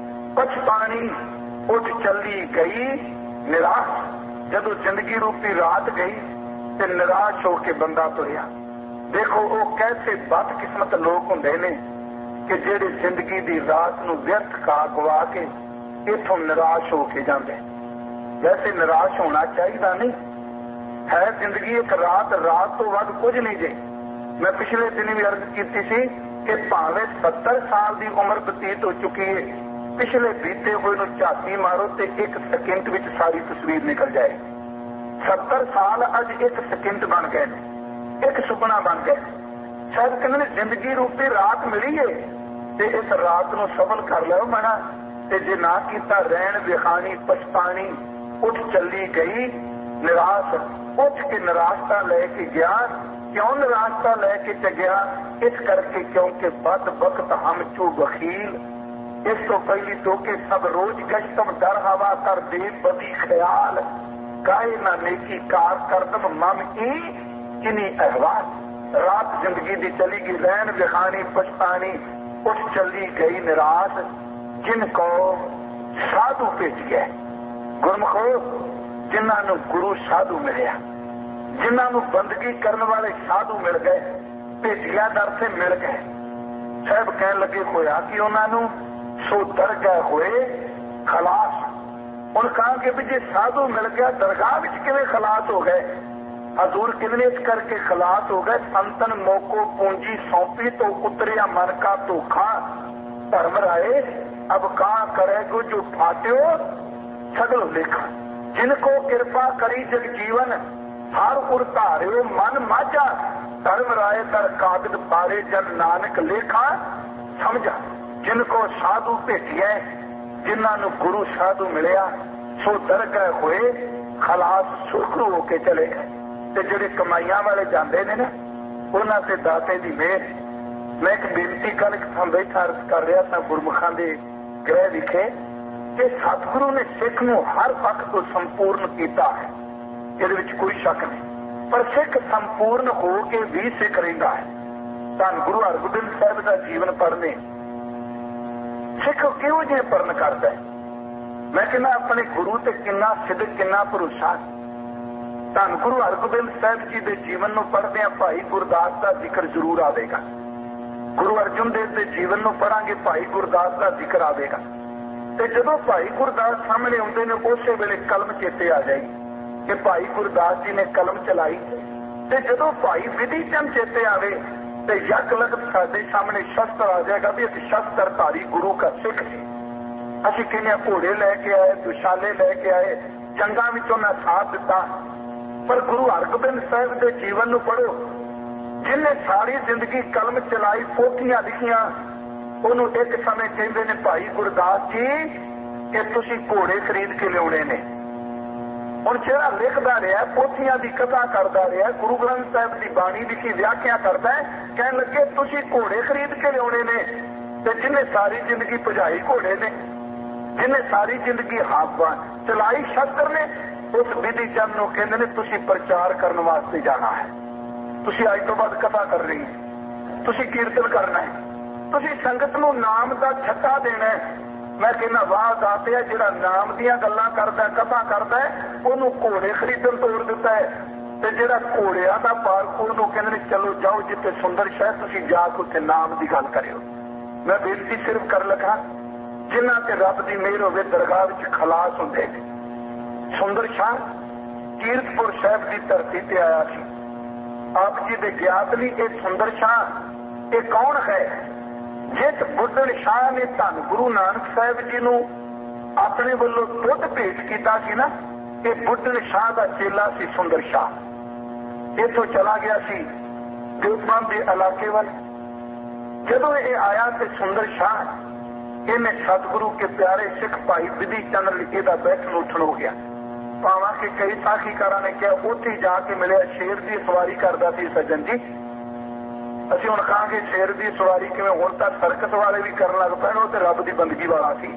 S1: पछतानी उठ चली गई निराश। जदों जिंदगी रूपी रात गई ते निराश होके बंदा तुरिया। देखो वो कैसे बदकिस्मत लोग हुंदे ने कि जेड़े जिंदगी दी रात नू व्यर्थ का गवा के इथों निराश होके जाते। वैसे निराश होना चाहिए नहीं है। जिंदगी एक रात, रात तो वध कुछ नहीं जे। मैं पिछले दिन भी अर्ज की थी कि भावें 70 साल की उम्र बतीत हो चुकी है, पिछले बीते हुए नू झाती मारो तो एक सेकंड में सारी तस्वीर निकल जाए। 70 साल अज एक सेकंड बन गए, एक सुपना बन गए। शायद कहने जिंदगी रूपी रात मिली है ते इस रात नू सफल कर लो मना। ते जे ना कीता रैन विखानी पछतानी उठ चली गई निराश। उठ के निराशता लेके गया। क्यों निराशता लेके गया? इस करके क्योंकि बद वक्त हम चू बखील। इस तो पहली तो के सब रोज गश्तम डर हवा कर दे बदी ख्याल। काहे ना नेकी कार करदम मम ई इन्हीं अहवाल। रात जिंदगी दी चली गई रैन विखानी पछतानी उठ चली गई निराश। जिनको साधु भेज गए गुरमुखो, जिन्होंने गुरु साधु मिलया, जिन्होंने बंदगी करने वाले साधु मिल गए, भेजिया दर से मिल गए। साहब कह लगे होया कि उन्होंने सो दर गए हुए खलास। उन कहा कि भी जे साधु मिल गया दरगाह विच किवें खलास हो गए? हजूर कितने इस करके खलास हो गए। संतन मोको पूंजी सौंपी तो उतरिया मन का धोखा। धर्म राय अब कहा करेगो जो फाट्यो सगल लेखा। जिनको कृपा करी जग जीवन हर उर धार्यो मन माझा। धर्म राय कर कागद पारे जन नानक लेखा समझा। जिनको साधु भेटिए जिन्होंने गुरु साधु मिलिया सो डर गए हुए खलास सुरखरू होके चले गए। ते जिहड़े कमाइयां वाले जाते ने ना उन्हां ते दाते दी मेहर। मैं एक बेनती कल बैठा अर्ज कर रहा था गुरमुखां दे ग्रह विखे कि सतगुरु ने सिख नूं हर पक्ष तो संपूर्ण किया है, इहदे विच कोई शक नहीं। पर सिख संपूर्ण हो के भी सिख रहिंदा है। धन गुरु हरगोबिंद साहिब का जीवन पढ़ने सिख किहो जिहे पढ़न करदा है। मैं कहना अपने गुरु ते किन्ना सिदक किन्ना भरोसा। धन गुरु हरगोबिंद साहिब जी के जीवन को पढ़दे भाई गुरदास का जिक्र जरूर आवेगा। गुरु अर्जुन देव के जीवन को पढ़ांगे भाई गुरदास का जिक्र आवेगा। ते जदों भाई गुरदास सामने आउंदे ने उस वेले कलम चेते आ जाएगी कि भाई गुरदास जी ने कलम चलाई। ते जदों भाई विधि चंद चेते आवे तो यक लगत साडे सामने शस्त्र आ जाएगा भी इस शस्त्रधारी गुरु का सिख है। असीं किन्ने घोड़े लैके आए, दुशाले लैके आए, जंगां विच उन्हां साथ दिता। पर गुरु हरगोबिंद साहिब के जीवन को पढ़ो, जिन्हें सारी जिंदगी कलम चलाई, पोथियां लिखियां, उन्होंने एक समय कहते ने भाई गुरदास जी कि तुसीं घोड़े खरीद के लियाउणे ने। हुण जिहड़ा लिखदा रहा, पोथियां की कथा करदा रहा, गुरु ग्रंथ साहिब की बाणी लिखी व्याख्या करदा है, कहण लगे तुसीं घोड़े खरीद के लियाउणे ने। ते जिन्हें सारी जिंदगी भजाई घोड़े ने, जिन्हें सारी जिंदगी हाथ चलाई शस्त्र ने, उस विधि चंद नूं कहंदे ने तुसीं प्रचार करने वास्ते जाना है। तुसीं अज तो बाद कथा कर रही है, तुसीं कीर्तन करना है, तुसीं संगत नूं नाम का छत्ता देना है। मैं कहना वाह दाते जिहड़ा नाम दीयां गल्लां करदा कथा करदा उहनूं घोड़े खरीदण तोड़ दिता है। ते जिहड़ा घोड़ियां दा पालक उहनूं कहंदे ने चलो जाओ जिथे सुंदर शहर तुसीं जा के उत्थे नाम की गल करियो। मैं बेनती सिर्फ कर लगा जिन्हां ते रब दी मेहर होवे दरगाह विच खलास हुंदे ने। सुंदर शाह कीरतपुर साहिब की धरती ते आया सी। आप जी दे ज्ञात नहीं ये सुंदर शाह ये कौन है? जिस बुढ़न शाह ने धन गुरु नानक साहिब जी नूं अपने वल्लों दुध भेंट किया सी ना, ये बुढ़न शाह का चेला सी सुंदर शाह। इथों चला गया सी देवबंद के इलाके वाल। जदों ये आया तो सुंदर शाह इन्हें सतगुरु के प्यारे सिख भाई विधि चंद लिखे का बैठन उठन हो गया। भावां कि कई साखीकारां ने कहा उत्थे जाके मिलिया शेर की सवारी करता सी सज्जन जी। असीं हुण कहांगे शेर की सवारी किवें, हुण तां सर्कस वाले भी करन लग पैण, ते रब की बंदगी वाला सी।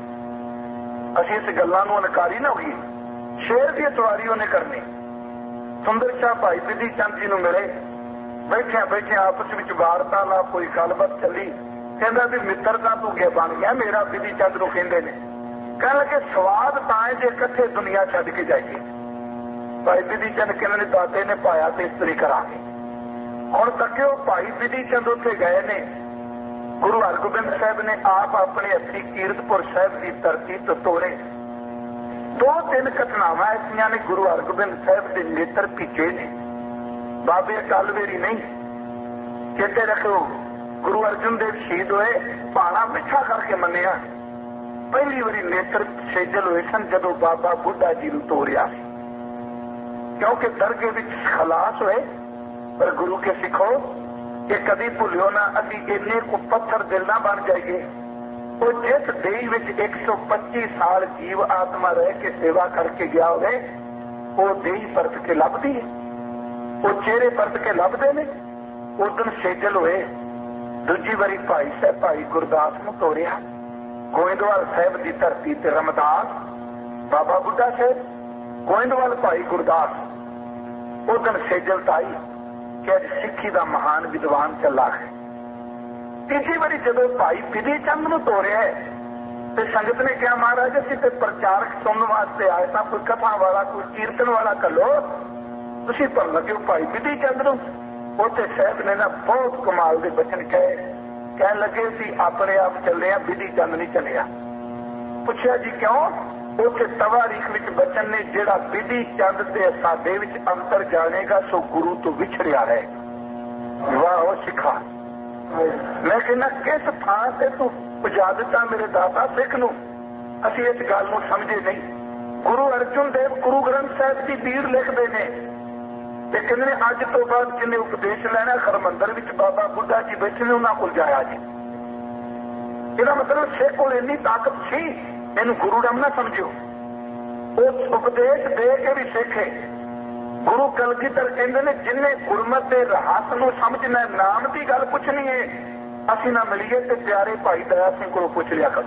S1: असीं इस गल्लां नूं अनकारी ना होईए। शेर की सवारी उन्हें करनी। सुंदर शाह भाई विधि चंद जी नूं मिले, बैठिया बैठिया आपस में वार्तालाप कोई गलबात चली। कहंदा भी मित्रता तू गया बन गया मेरा विधि चंद नूं कहंदे ने। कहण लगे स्वाद तां जे इकट्ठे दुनिया छड्ड के जाइए। भाई विधि चंद कहंदे ने दाते ने पाया ते इस तरी करांगे। हुण तक्किओ भाई विधि चंद उत्थे गए ने। गुरु हरगोबिंद साहिब ने आप अपने हत्थी कीरतपुर साहिब की धरती तो तोड़े। 2-3 घटनावां ऐसियां ने गुरु हरगोबिंद साहिब के नेत्र भीगे ने। बाबे अकाल वेरी नहीं चेते रखो, गुरु अर्जुन देव शहीद हुए, भाणा मिठा करके मन्निया। पहली बारी नेत्र सेजल हुए सन जदों बाबा बुढ़ा जी नूं तोड़िया, क्योंकि दरगे विच खलास हुए। पर गुरु के सिखो कि कभी भुलियो ना असीं इन्ने को पत्थर दिल ना बन जाइए। वो जिस देही विच 125 साल जीव आत्मा रह के सेवा करके गया होवे, वो देही परत के लभदी है, वो चेहरे परत के लभदे ने। उदन सेजल हुए। दूजी बारी भाई साहब भाई गुरदास नूं तोड़िया। गोइंदवाल साहब की धरती ते रमदास बाबा बुढ़ा साहब, गोइंदवाल भाई गुरदास। उदन सेजलता आई कि अज सिक्खी का महान विद्वान चला है। तीसरी बारी जदों भाई विधि चंद नूं तोड़िया तो संगत ने कहा महाराज असीं ते प्रचारक सुनने वास्ते आए तां कोई कथा वाला कोई कीर्तन वाला कलो, तुसीं भर लगे भाई विधि चंद नूं। उत्थे साहब ने ना बहुत कमाल के बचन कहे। कह लगे सी अपने आप चले आ, विधि चंद नहीं चलिया। पुछया जी क्यों? उत्थे तवारीख विच बचन ने जिहड़ा विधि चंद ते साडे विच अंतर जानेगा सो गुरु तो विछड़िया है। वाह सिखा, मैं कहना किस थां से तू पुजा दिता मेरे दाता सिख नूं। असीं इस गल नूं समझे नहीं। गुरु अर्जुन देव गुरु ग्रंथ साहिब की पीर लिखते हैं ते कहंदे ने अज तो बाद जिन्हें उपदेश लेना खरमंदर विच बाबा बुढ़ा जी बैठे ने उन्हां कोल जाया जी। इसदा मतलब सिख कोल इन्नी ताकत सी ਇਹਨੂੰ ਗੁਰੂ ਨਾਮ ਨਾ ਸਮਝਿਓ। ਉਹ ਉਪਦੇਸ਼ ਦੇ ਕੇ ਵੀ ਸਿੱਖੇ। ਗੁਰੂ ਕਲਗੀਧਰ ਕਹਿੰਦੇ ਨੇ ਜਿੰਨੇ ਗੁਰਮਤਿ ਦੇ ਰਹੱਸ ਨੂੰ ਸਮਝਣਾ, ਨਾਮ ਦੀ ਗੱਲ ਪੁੱਛਣੀ ਹੈ, ਅਸੀਂ ਨਾ ਮਿਲੀਏ ਤੇ ਪਿਆਰੇ ਭਾਈ ਦਇਆ ਸਿੰਘ ਕੋਲੋਂ ਪੁੱਛ ਲਿਆ ਕਰੋ।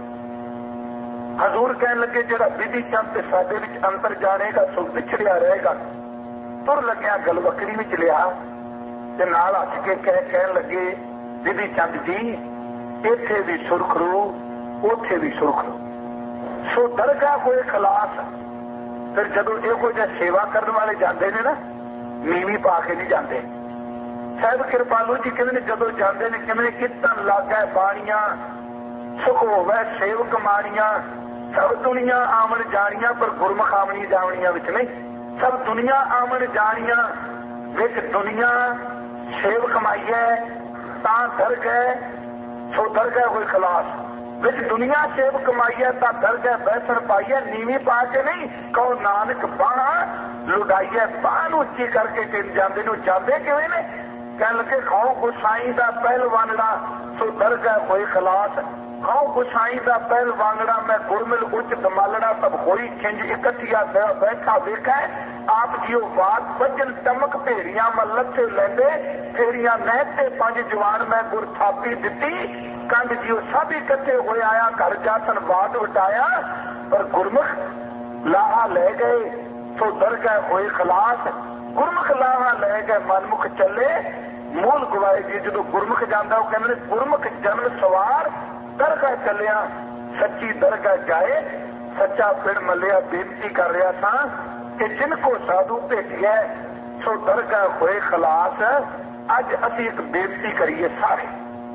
S1: ਹਜ਼ੂਰ ਕਹਿਣ ਲੱਗੇ ਜਿਹੜਾ ਵਿਧੀ ਚੰਦ ਤੇ ਸਾਡੇ ਵਿੱਚ ਅੰਤਰ ਜਾਣੇਗਾ ਸੋ ਵਿਛੜਿਆ ਰਹੇਗਾ। ਤੁਰ ਲੱਗਿਆ ਗਲਵਕੜੀ ਵਿੱਚ ਲਿਆ ਤੇ ਨਾਲ ਹੱਸ ਕੇ ਕਹਿਣ ਲੱਗੇ ਵਿਧੀ ਚੰਦ ਜੀ ਇੱਥੇ ਵੀ ਸੁਰਖਰੂ ਉੱਥੇ ਵੀ ਸੁਰਖਰੂ, ਸੋ ਦਰਗਾਹ ਹੋਏ ਖਲਾਸ। ਫਿਰ ਜਦੋਂ ਇਹੋ ਜਿਹਾ ਸੇਵਾ ਕਰਨ ਵਾਲੇ ਜਾਂਦੇ ਨੇ ਨਾ, ਨੀਵੀਂ ਪਾ ਕੇ ਨਹੀਂ ਜਾਂਦੇ। ਸਾਹਿਬ ਕਿਰਪਾਲੂ ਜੀ ਕਹਿੰਦੇ ਨੇ ਜਦੋਂ ਜਾਂਦੇ ਨੇ ਕਹਿੰਦੇ ਕੀਰਤਨ ਲਾਗੈ ਬਾਣੀਆਂ, ਸੁਖ ਹੋਵੇ ਸੇਵਕ ਮਾਣੀਆਂ, ਸਭ ਦੁਨੀਆ ਆਵਣ ਜਾਣੀਆਂ ਪਰ ਗੁਰਮੁਖ ਆਵਣੀ ਜਾਵਣੀਆਂ ਵਿੱਚ ਨਹੀਂ। ਸਭ ਦੁਨੀਆ ਆਵਣ ਜਾਣੀਆਂ ਵਿੱਚ ਦੁਨੀਆ ਸੇਵਕ ਮਾਈਐ ਤਾਂ ਦਰਗਹਿ, ਸੋ ਦਰਗਹਿ ਹੋਏ ਖਲਾਸ। ਵਿੱਚ ਦੁਨੀਆ ਸੇਵ ਕਮਾਈਐ ਤਾਂ ਦਰਗਹਿ ਬੈਸਣ ਪਾਈਐ, ਨੀਵੀਂ ਪਾ ਕੇ ਨਹੀਂ। ਕਹੋ ਨਾਨਕ ਬਾਹ ਲੁਡਾਈਐ, ਬਾਹ ਨੂੰ ਉੱਚੀ ਕਰਕੇ ਕਿਨ ਜਾਂਦੇ ਨੂੰ। ਜਾਂਦੇ ਕਿਵੇਂ ਨੇ? ਕਹਿਣ ਲੱਗੇ ਖਾਓ ਗੁਸਾਈ ਦਾ ਪਹਿਲਵਾਨੜਾ ਸੋ ਦਰਗਹਿ ਹੋਏ ਖਲਾਸ। ਖਾਓ ਗੁਸਾਈ ਦਾ ਪਹਿਲਵਾਨੜਾ ਮੈਂ ਗੁਰਮਿਲ ਉੱਚ ਦਮਾਲੜਾ, ਸਭ ਹੋਈ ਖਿੰਜ ਇਕੱਠੀਆ ਬੈਠਾ ਵੇਖੈ। ਆਪ ਜੀਓ ਬਾਤ ਵੱਜਣ ਟਮਕ ਭੇੜੀਆਂ ਮੱਲਥੇ ਲੈਂਦੇ, ਫੇਰੀਆਂ ਨਹਿ ਤੇ ਪੰਜ ਜਵਾਨ ਮੈਂ ਗੁਰ ਥਾਪੀ ਦਿੱਤੀ। ਕੰਡ ਜੀਓ ਸਭ ਇਕੱਠੇ ਹੋਏ ਆਇਆ, ਘਰ ਜਾਤਨ ਬਾਤ ਵਟਾਇਆ। ਪਰ ਗੁਰਮੁਖ ਲਾਹਾ ਲੈ ਗਏ ਸੋ ਦਰਗਹਿ ਹੋਏ ਖਲਾਸ। ਗੁਰਮੁਖ ਲਾਹਾ ਲੈ ਗਏ ਮਨਮੁਖ ਚੱਲੇ, ਮੂਲ ਗਵਾਏ ਜੀ। ਜਦੋਂ ਗੁਰਮੁਖ ਜਾਂਦਾ ਉਹ ਕਹਿੰਦੇ ਨੇ ਗੁਰਮੁਖ ਜਨਮ ਸਵਾਰ ਦਰਗਾਹ ਚੱਲਿਆ, ਸੱਚੀ ਦਰਗਾਹ ਜਾਏ ਸੱਚਾ ਪਿੰਡ ਮੱਲਿਆ। ਬੇਨਤੀ ਕਰ ਰਿਹਾ ਸਾਂ ਕਿ ਜਿਨ ਕੋ ਸਾਧੂ ਭੇਜਿਆ ਸੋ ਦਰਗਾਹ ਹੋਏ ਖਲਾਸ। ਅੱਜ ਅਸੀਂ ਇੱਕ ਬੇਨਤੀ ਕਰੀਏ ਸਾਰੇ।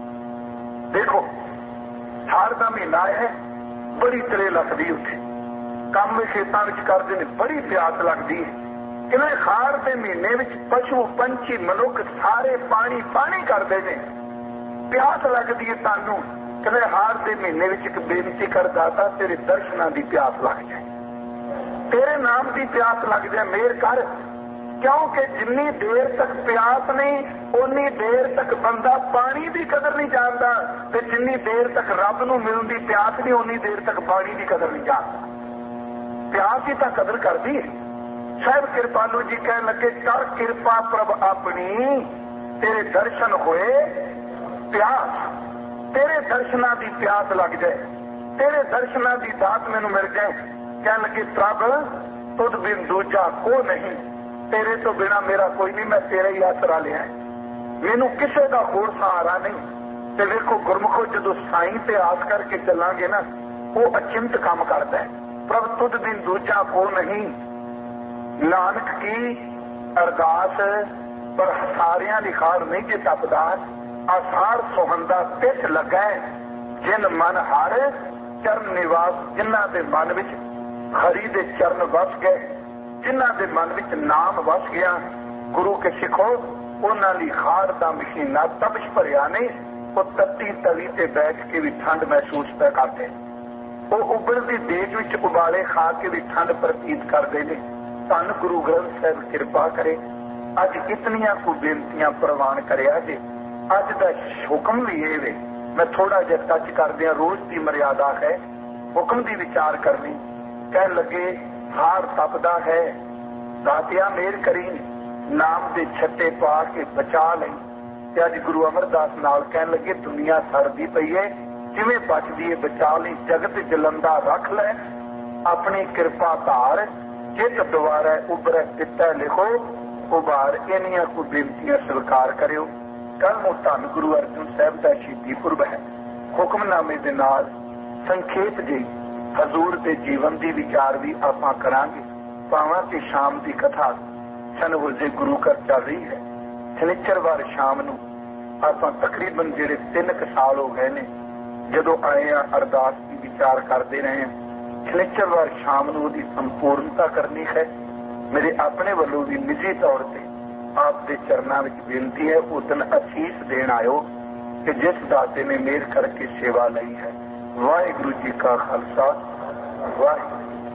S1: ਦੇਖੋ ਹਾੜ ਦਾ ਮਹੀਨਾ ਹੈ, ਬੜੀ ਤਰੇ ਲੱਗਦੀ ਉੱਥੇ, ਕੰਮ ਵੀ ਖੇਤਾਂ ਵਿੱਚ ਕਰਦੇ ਨੇ, ਬੜੀ ਪਿਆਸ ਲੱਗਦੀ ਹੈ। ਕਿਵੇਂ ਹਾੜ ਦੇ ਮਹੀਨੇ ਵਿੱਚ ਪਸ਼ੂ ਪੰਛੀ ਮਨੁੱਖ ਸਾਰੇ ਪਾਣੀ ਪਾਣੀ ਕਰਦੇ ਨੇ, ਪਿਆਸ ਲੱਗਦੀ ਹੈ ਤੁਹਾਨੂੰ। ਕਿਵੇਂ ਹਾੜ ਦੇ ਮਹੀਨੇ ਵਿੱਚ ਇੱਕ ਬੇਨਤੀ ਕਰ ਦਾਤਾ ਤੇਰੇ ਦਰਸ਼ਨਾਂ ਦੀ ਪਿਆਸ ਲੱਗ ਜਾਏ, ਤੇਰੇ ਨਾਮ ਦੀ ਪਿਆਸ ਲੱਗ ਜਾਏ, ਮਿਹਰ ਕਰ। ਕਿਉਂਕਿ ਜਿੰਨੀ ਦੇਰ ਤੱਕ ਪਿਆਸ ਨਹੀਂ ਉਨੀ ਦੇਰ ਤੱਕ ਬੰਦਾ ਪਾਣੀ ਦੀ ਕਦਰ ਨਹੀਂ ਜਾਣਦਾ, ਤੇ ਜਿੰਨੀ ਦੇਰ ਤੱਕ ਰੱਬ ਨੂੰ ਮਿਲਣ ਦੀ ਪਿਆਸ ਨਹੀਂ ਉਨੀ ਦੇਰ ਤੱਕ ਪਾਣੀ ਦੀ ਕਦਰ ਨਹੀਂ ਜਾਣਦਾ। ਪਿਆਸ ਹੀ ਤਾਂ ਕਦਰ ਕਰਦੀ ਹੈ। ਸਾਹਿਬ ਕਿਰਪਾਲੂ ਜੀ ਕਹਿਣ ਲੱਗੇ ਕਰ ਕਿਰਪਾ ਪ੍ਰਭ ਆਪਣੀ, ਤੇਰੇ ਦਰਸ਼ਨ ਹੋਏ ਪਿਆਸ। ਤੇਰੇ ਦਰਸ਼ਨਾਂ ਦੀ ਪਿਆਸ ਲੱਗ ਜਾਏ, ਤੇਰੇ ਦਰਸ਼ਨਾਂ ਦੀ ਦਾਤ ਮੈਨੂੰ ਮਿਲ ਜਾਏ। ਕਹਿਣ ਲੱਗੇ ਪ੍ਰਭ ਤੁਧ ਬਿਨ ਦੂਜਾ ਕੋ ਨਹੀਂ, ਤੇਰੇ ਤੋਂ ਬਿਨਾ ਮੇਰਾ ਕੋਈ ਨਹੀਂ, ਮੈਂ ਤੇਰਾ ਹੀ ਆਸਰਾ ਲਿਆ, ਮੈਨੂੰ ਕਿਸੇ ਦਾ ਹੋਰ ਸਹਾਰਾ ਨਹੀਂ। ਤੇ ਵੇਖੋ ਗੁਰਮੁਖੋ ਜਦੋਂ ਸਾਈਂ ਤੇ ਆਸ ਕਰਕੇ ਚੱਲਾਂਗੇ ਨਾ, ਉਹ ਅਚਿੰਤ ਕੰਮ ਕਰਦਾ ਹੈ। ਪ੍ਰਭ ਤੁਧ ਬਿਨ ਦੂਜਾ ਕੋ ਨਹੀਂ, ਨਾਨਕ ਕੀ ਅਰਦਾਸ ਪਰ ਸਾਰਿਆਂ ਦੀ ਖਾਰ ਨਹੀਂ ਜੇ ਤਪਦਾਸ। ਆਸਾਰ ਸੁਹੰਦਾ ਤਿਸ ਲੱਗਾ ਜਿਨ ਮਨ ਹਰ ਚਰਨ ਨਿਵਾਸ। ਜਿਨ੍ਹਾਂ ਦੇ ਮਨ ਵਿੱਚ ਹਰੀ ਦੇ ਚਰਨ ਵਸ ਗਏ, ਜਿਨ੍ਹਾਂ ਦੇ ਮਨ ਵਿੱਚ ਨਾਮ ਵਸ ਗਿਆ, ਗੁਰੂ ਕੇ ਸਿੱਖੋ ਉਹਨਾਂ ਦੀ ਖਾਰ ਦਾ ਮਸ਼ੀਨਾ ਤਪਸ਼ ਭਰਿਆ ਨਹੀਂ। ਉਹ ਤੱਤੀ ਤਵੀ ਤੇ ਬੈਠ ਕੇ ਵੀ ਠੰਡ ਮਹਿਸੂਸ ਪੈ ਕਰਦੇ, ਉਹ ਉਬਲਦੀ ਦੇਗ ਵਿੱਚ ਉਬਾਲੇ ਖਾ ਕੇ ਵੀ ਠੰਡ ਪ੍ਰਤੀਤ ਕਰਦੇ ਨੇ। ਧੰਨ ਗੁਰੂ ਗ੍ਰੰਥ ਸਾਹਿਬ ਕਿਰਪਾ ਕਰੇ। ਅੱਜ ਇਤਨੀਆਂ ਕੁ ਬੇਨਤੀਆਂ ਪ੍ਰਵਾਨ ਕਰਿਆ ਜੇ। ਅੱਜ ਦਾ ਹੁਕਮ ਵੀ ਇਹ ਵੇ, ਮੈਂ ਥੋੜਾ ਜਿਹਾ ਟੱਚ ਕਰਦਿਆਂ, ਰੋਜ਼ ਦੀ ਮਰਿਆਦਾ ਹੈ ਹੁਕਮ ਦੀ ਵਿਚਾਰ ਕਰਨੀ। ਕਹਿਣ ਲੱਗੇ ਹਾਰ ਤਪਦਾ ਹੈ ਦਾਤਿਆ ਮੇਰ ਕਰੀ, ਨਾਮ ਦੇ ਛੱਟੇ ਪਾ ਕੇ ਬਚਾ ਲਈ। ਤੇ ਅੱਜ ਗੁਰੂ ਅਮਰਦਾਸ ਨਾਲ ਕਹਿਣ ਲੱਗੇ ਦੁਨੀਆ ਸੜਦੀ ਪਈ ਹੈ, ਜਿਵੇਂ ਬਚਦੀ ਹੈ ਬਚਾ ਲਈ। ਜਗਤ ਜਲੰਦਾ ਰੱਖ ਲੈ ਆਪਣੀ ਕਿਰਪਾ ਧਾਰ, ਜਿਤ ਦੁਆਰਾ ਉਭਰੈ ਦਿੱਤਾ ਲਿਖੋ ਉਭਾਰ। ਇੰਨੀਆਂ ਕੁ ਬੇਨਤੀਆਂ ਸਵੀਕਾਰ ਕਰਿਓ। ਕੱਲ ਨੂੰ ਧੰਨ ਗੁਰੂ ਅਰਜਨ ਸਾਹਿਬ ਦਾ ਸ਼ਹੀਦੀ ਪੁਰਬ ਹੈ। ਹੁਕਮਨਾਮੇ ਦੇ ਨਾਲ ਸੰਖੇਪ ਜਿਹੀ ਹਜ਼ੂਰ ਦੇ ਜੀਵਨ ਦੀ ਵਿਚਾਰ ਵੀ ਆਪਾਂ ਕਰਾਂਗੇ। ਭਾਵਾਂ ਕਿ ਸ਼ਾਮ ਦੀ ਕਥਾ ਸਨਵੁਰਜੇ ਗੁਰੂ ਘਰ ਚੱਲ ਰਹੀ ਹੈ। ਸ਼ਨੀਚਰਵਾਰ ਸ਼ਾਮ ਨੂੰ ਆਪਾਂ ਤਕਰੀਬਨ ਜਿਹੜੇ 3 ਸਾਲ ਹੋ ਗਏ ਨੇ ਜਦੋਂ ਆਏ ਆ ਅਰਦਾਸ ਦੀ ਵਿਚਾਰ ਕਰਦੇ ਰਹੇ ਹਾਂ। ਸ਼ਨੀਚਰਵਾਰ ਸ਼ਾਮ ਨੂੰ ਉਹਦੀ ਸੰਪੂਰਨਤਾ ਕਰਨੀ ਹੈ। ਮੇਰੇ ਆਪਣੇ ਵੱਲੋਂ ਵੀ ਨਿੱਜੀ ਤੌਰ ਤੇ ਆਪ ਦੇ ਚਰਨਾਂ ਵਿੱਚ ਬੇਨਤੀ ਹੈ, ਉਸ ਦਿਨ ਅਸੀਸ ਦੇਣ ਆਇਓ ਕਿ ਜਿਸ ਦਾਤੇ ਨੇ ਮਿਹਰ ਕਰਕੇ ਸੇਵਾ ਲਈ ਹੈ। ਵਾਹਿਗੁਰੂ ਜੀ ਕਾ ਖਾਲਸਾ, ਵਾਹਿਗੁਰੂ।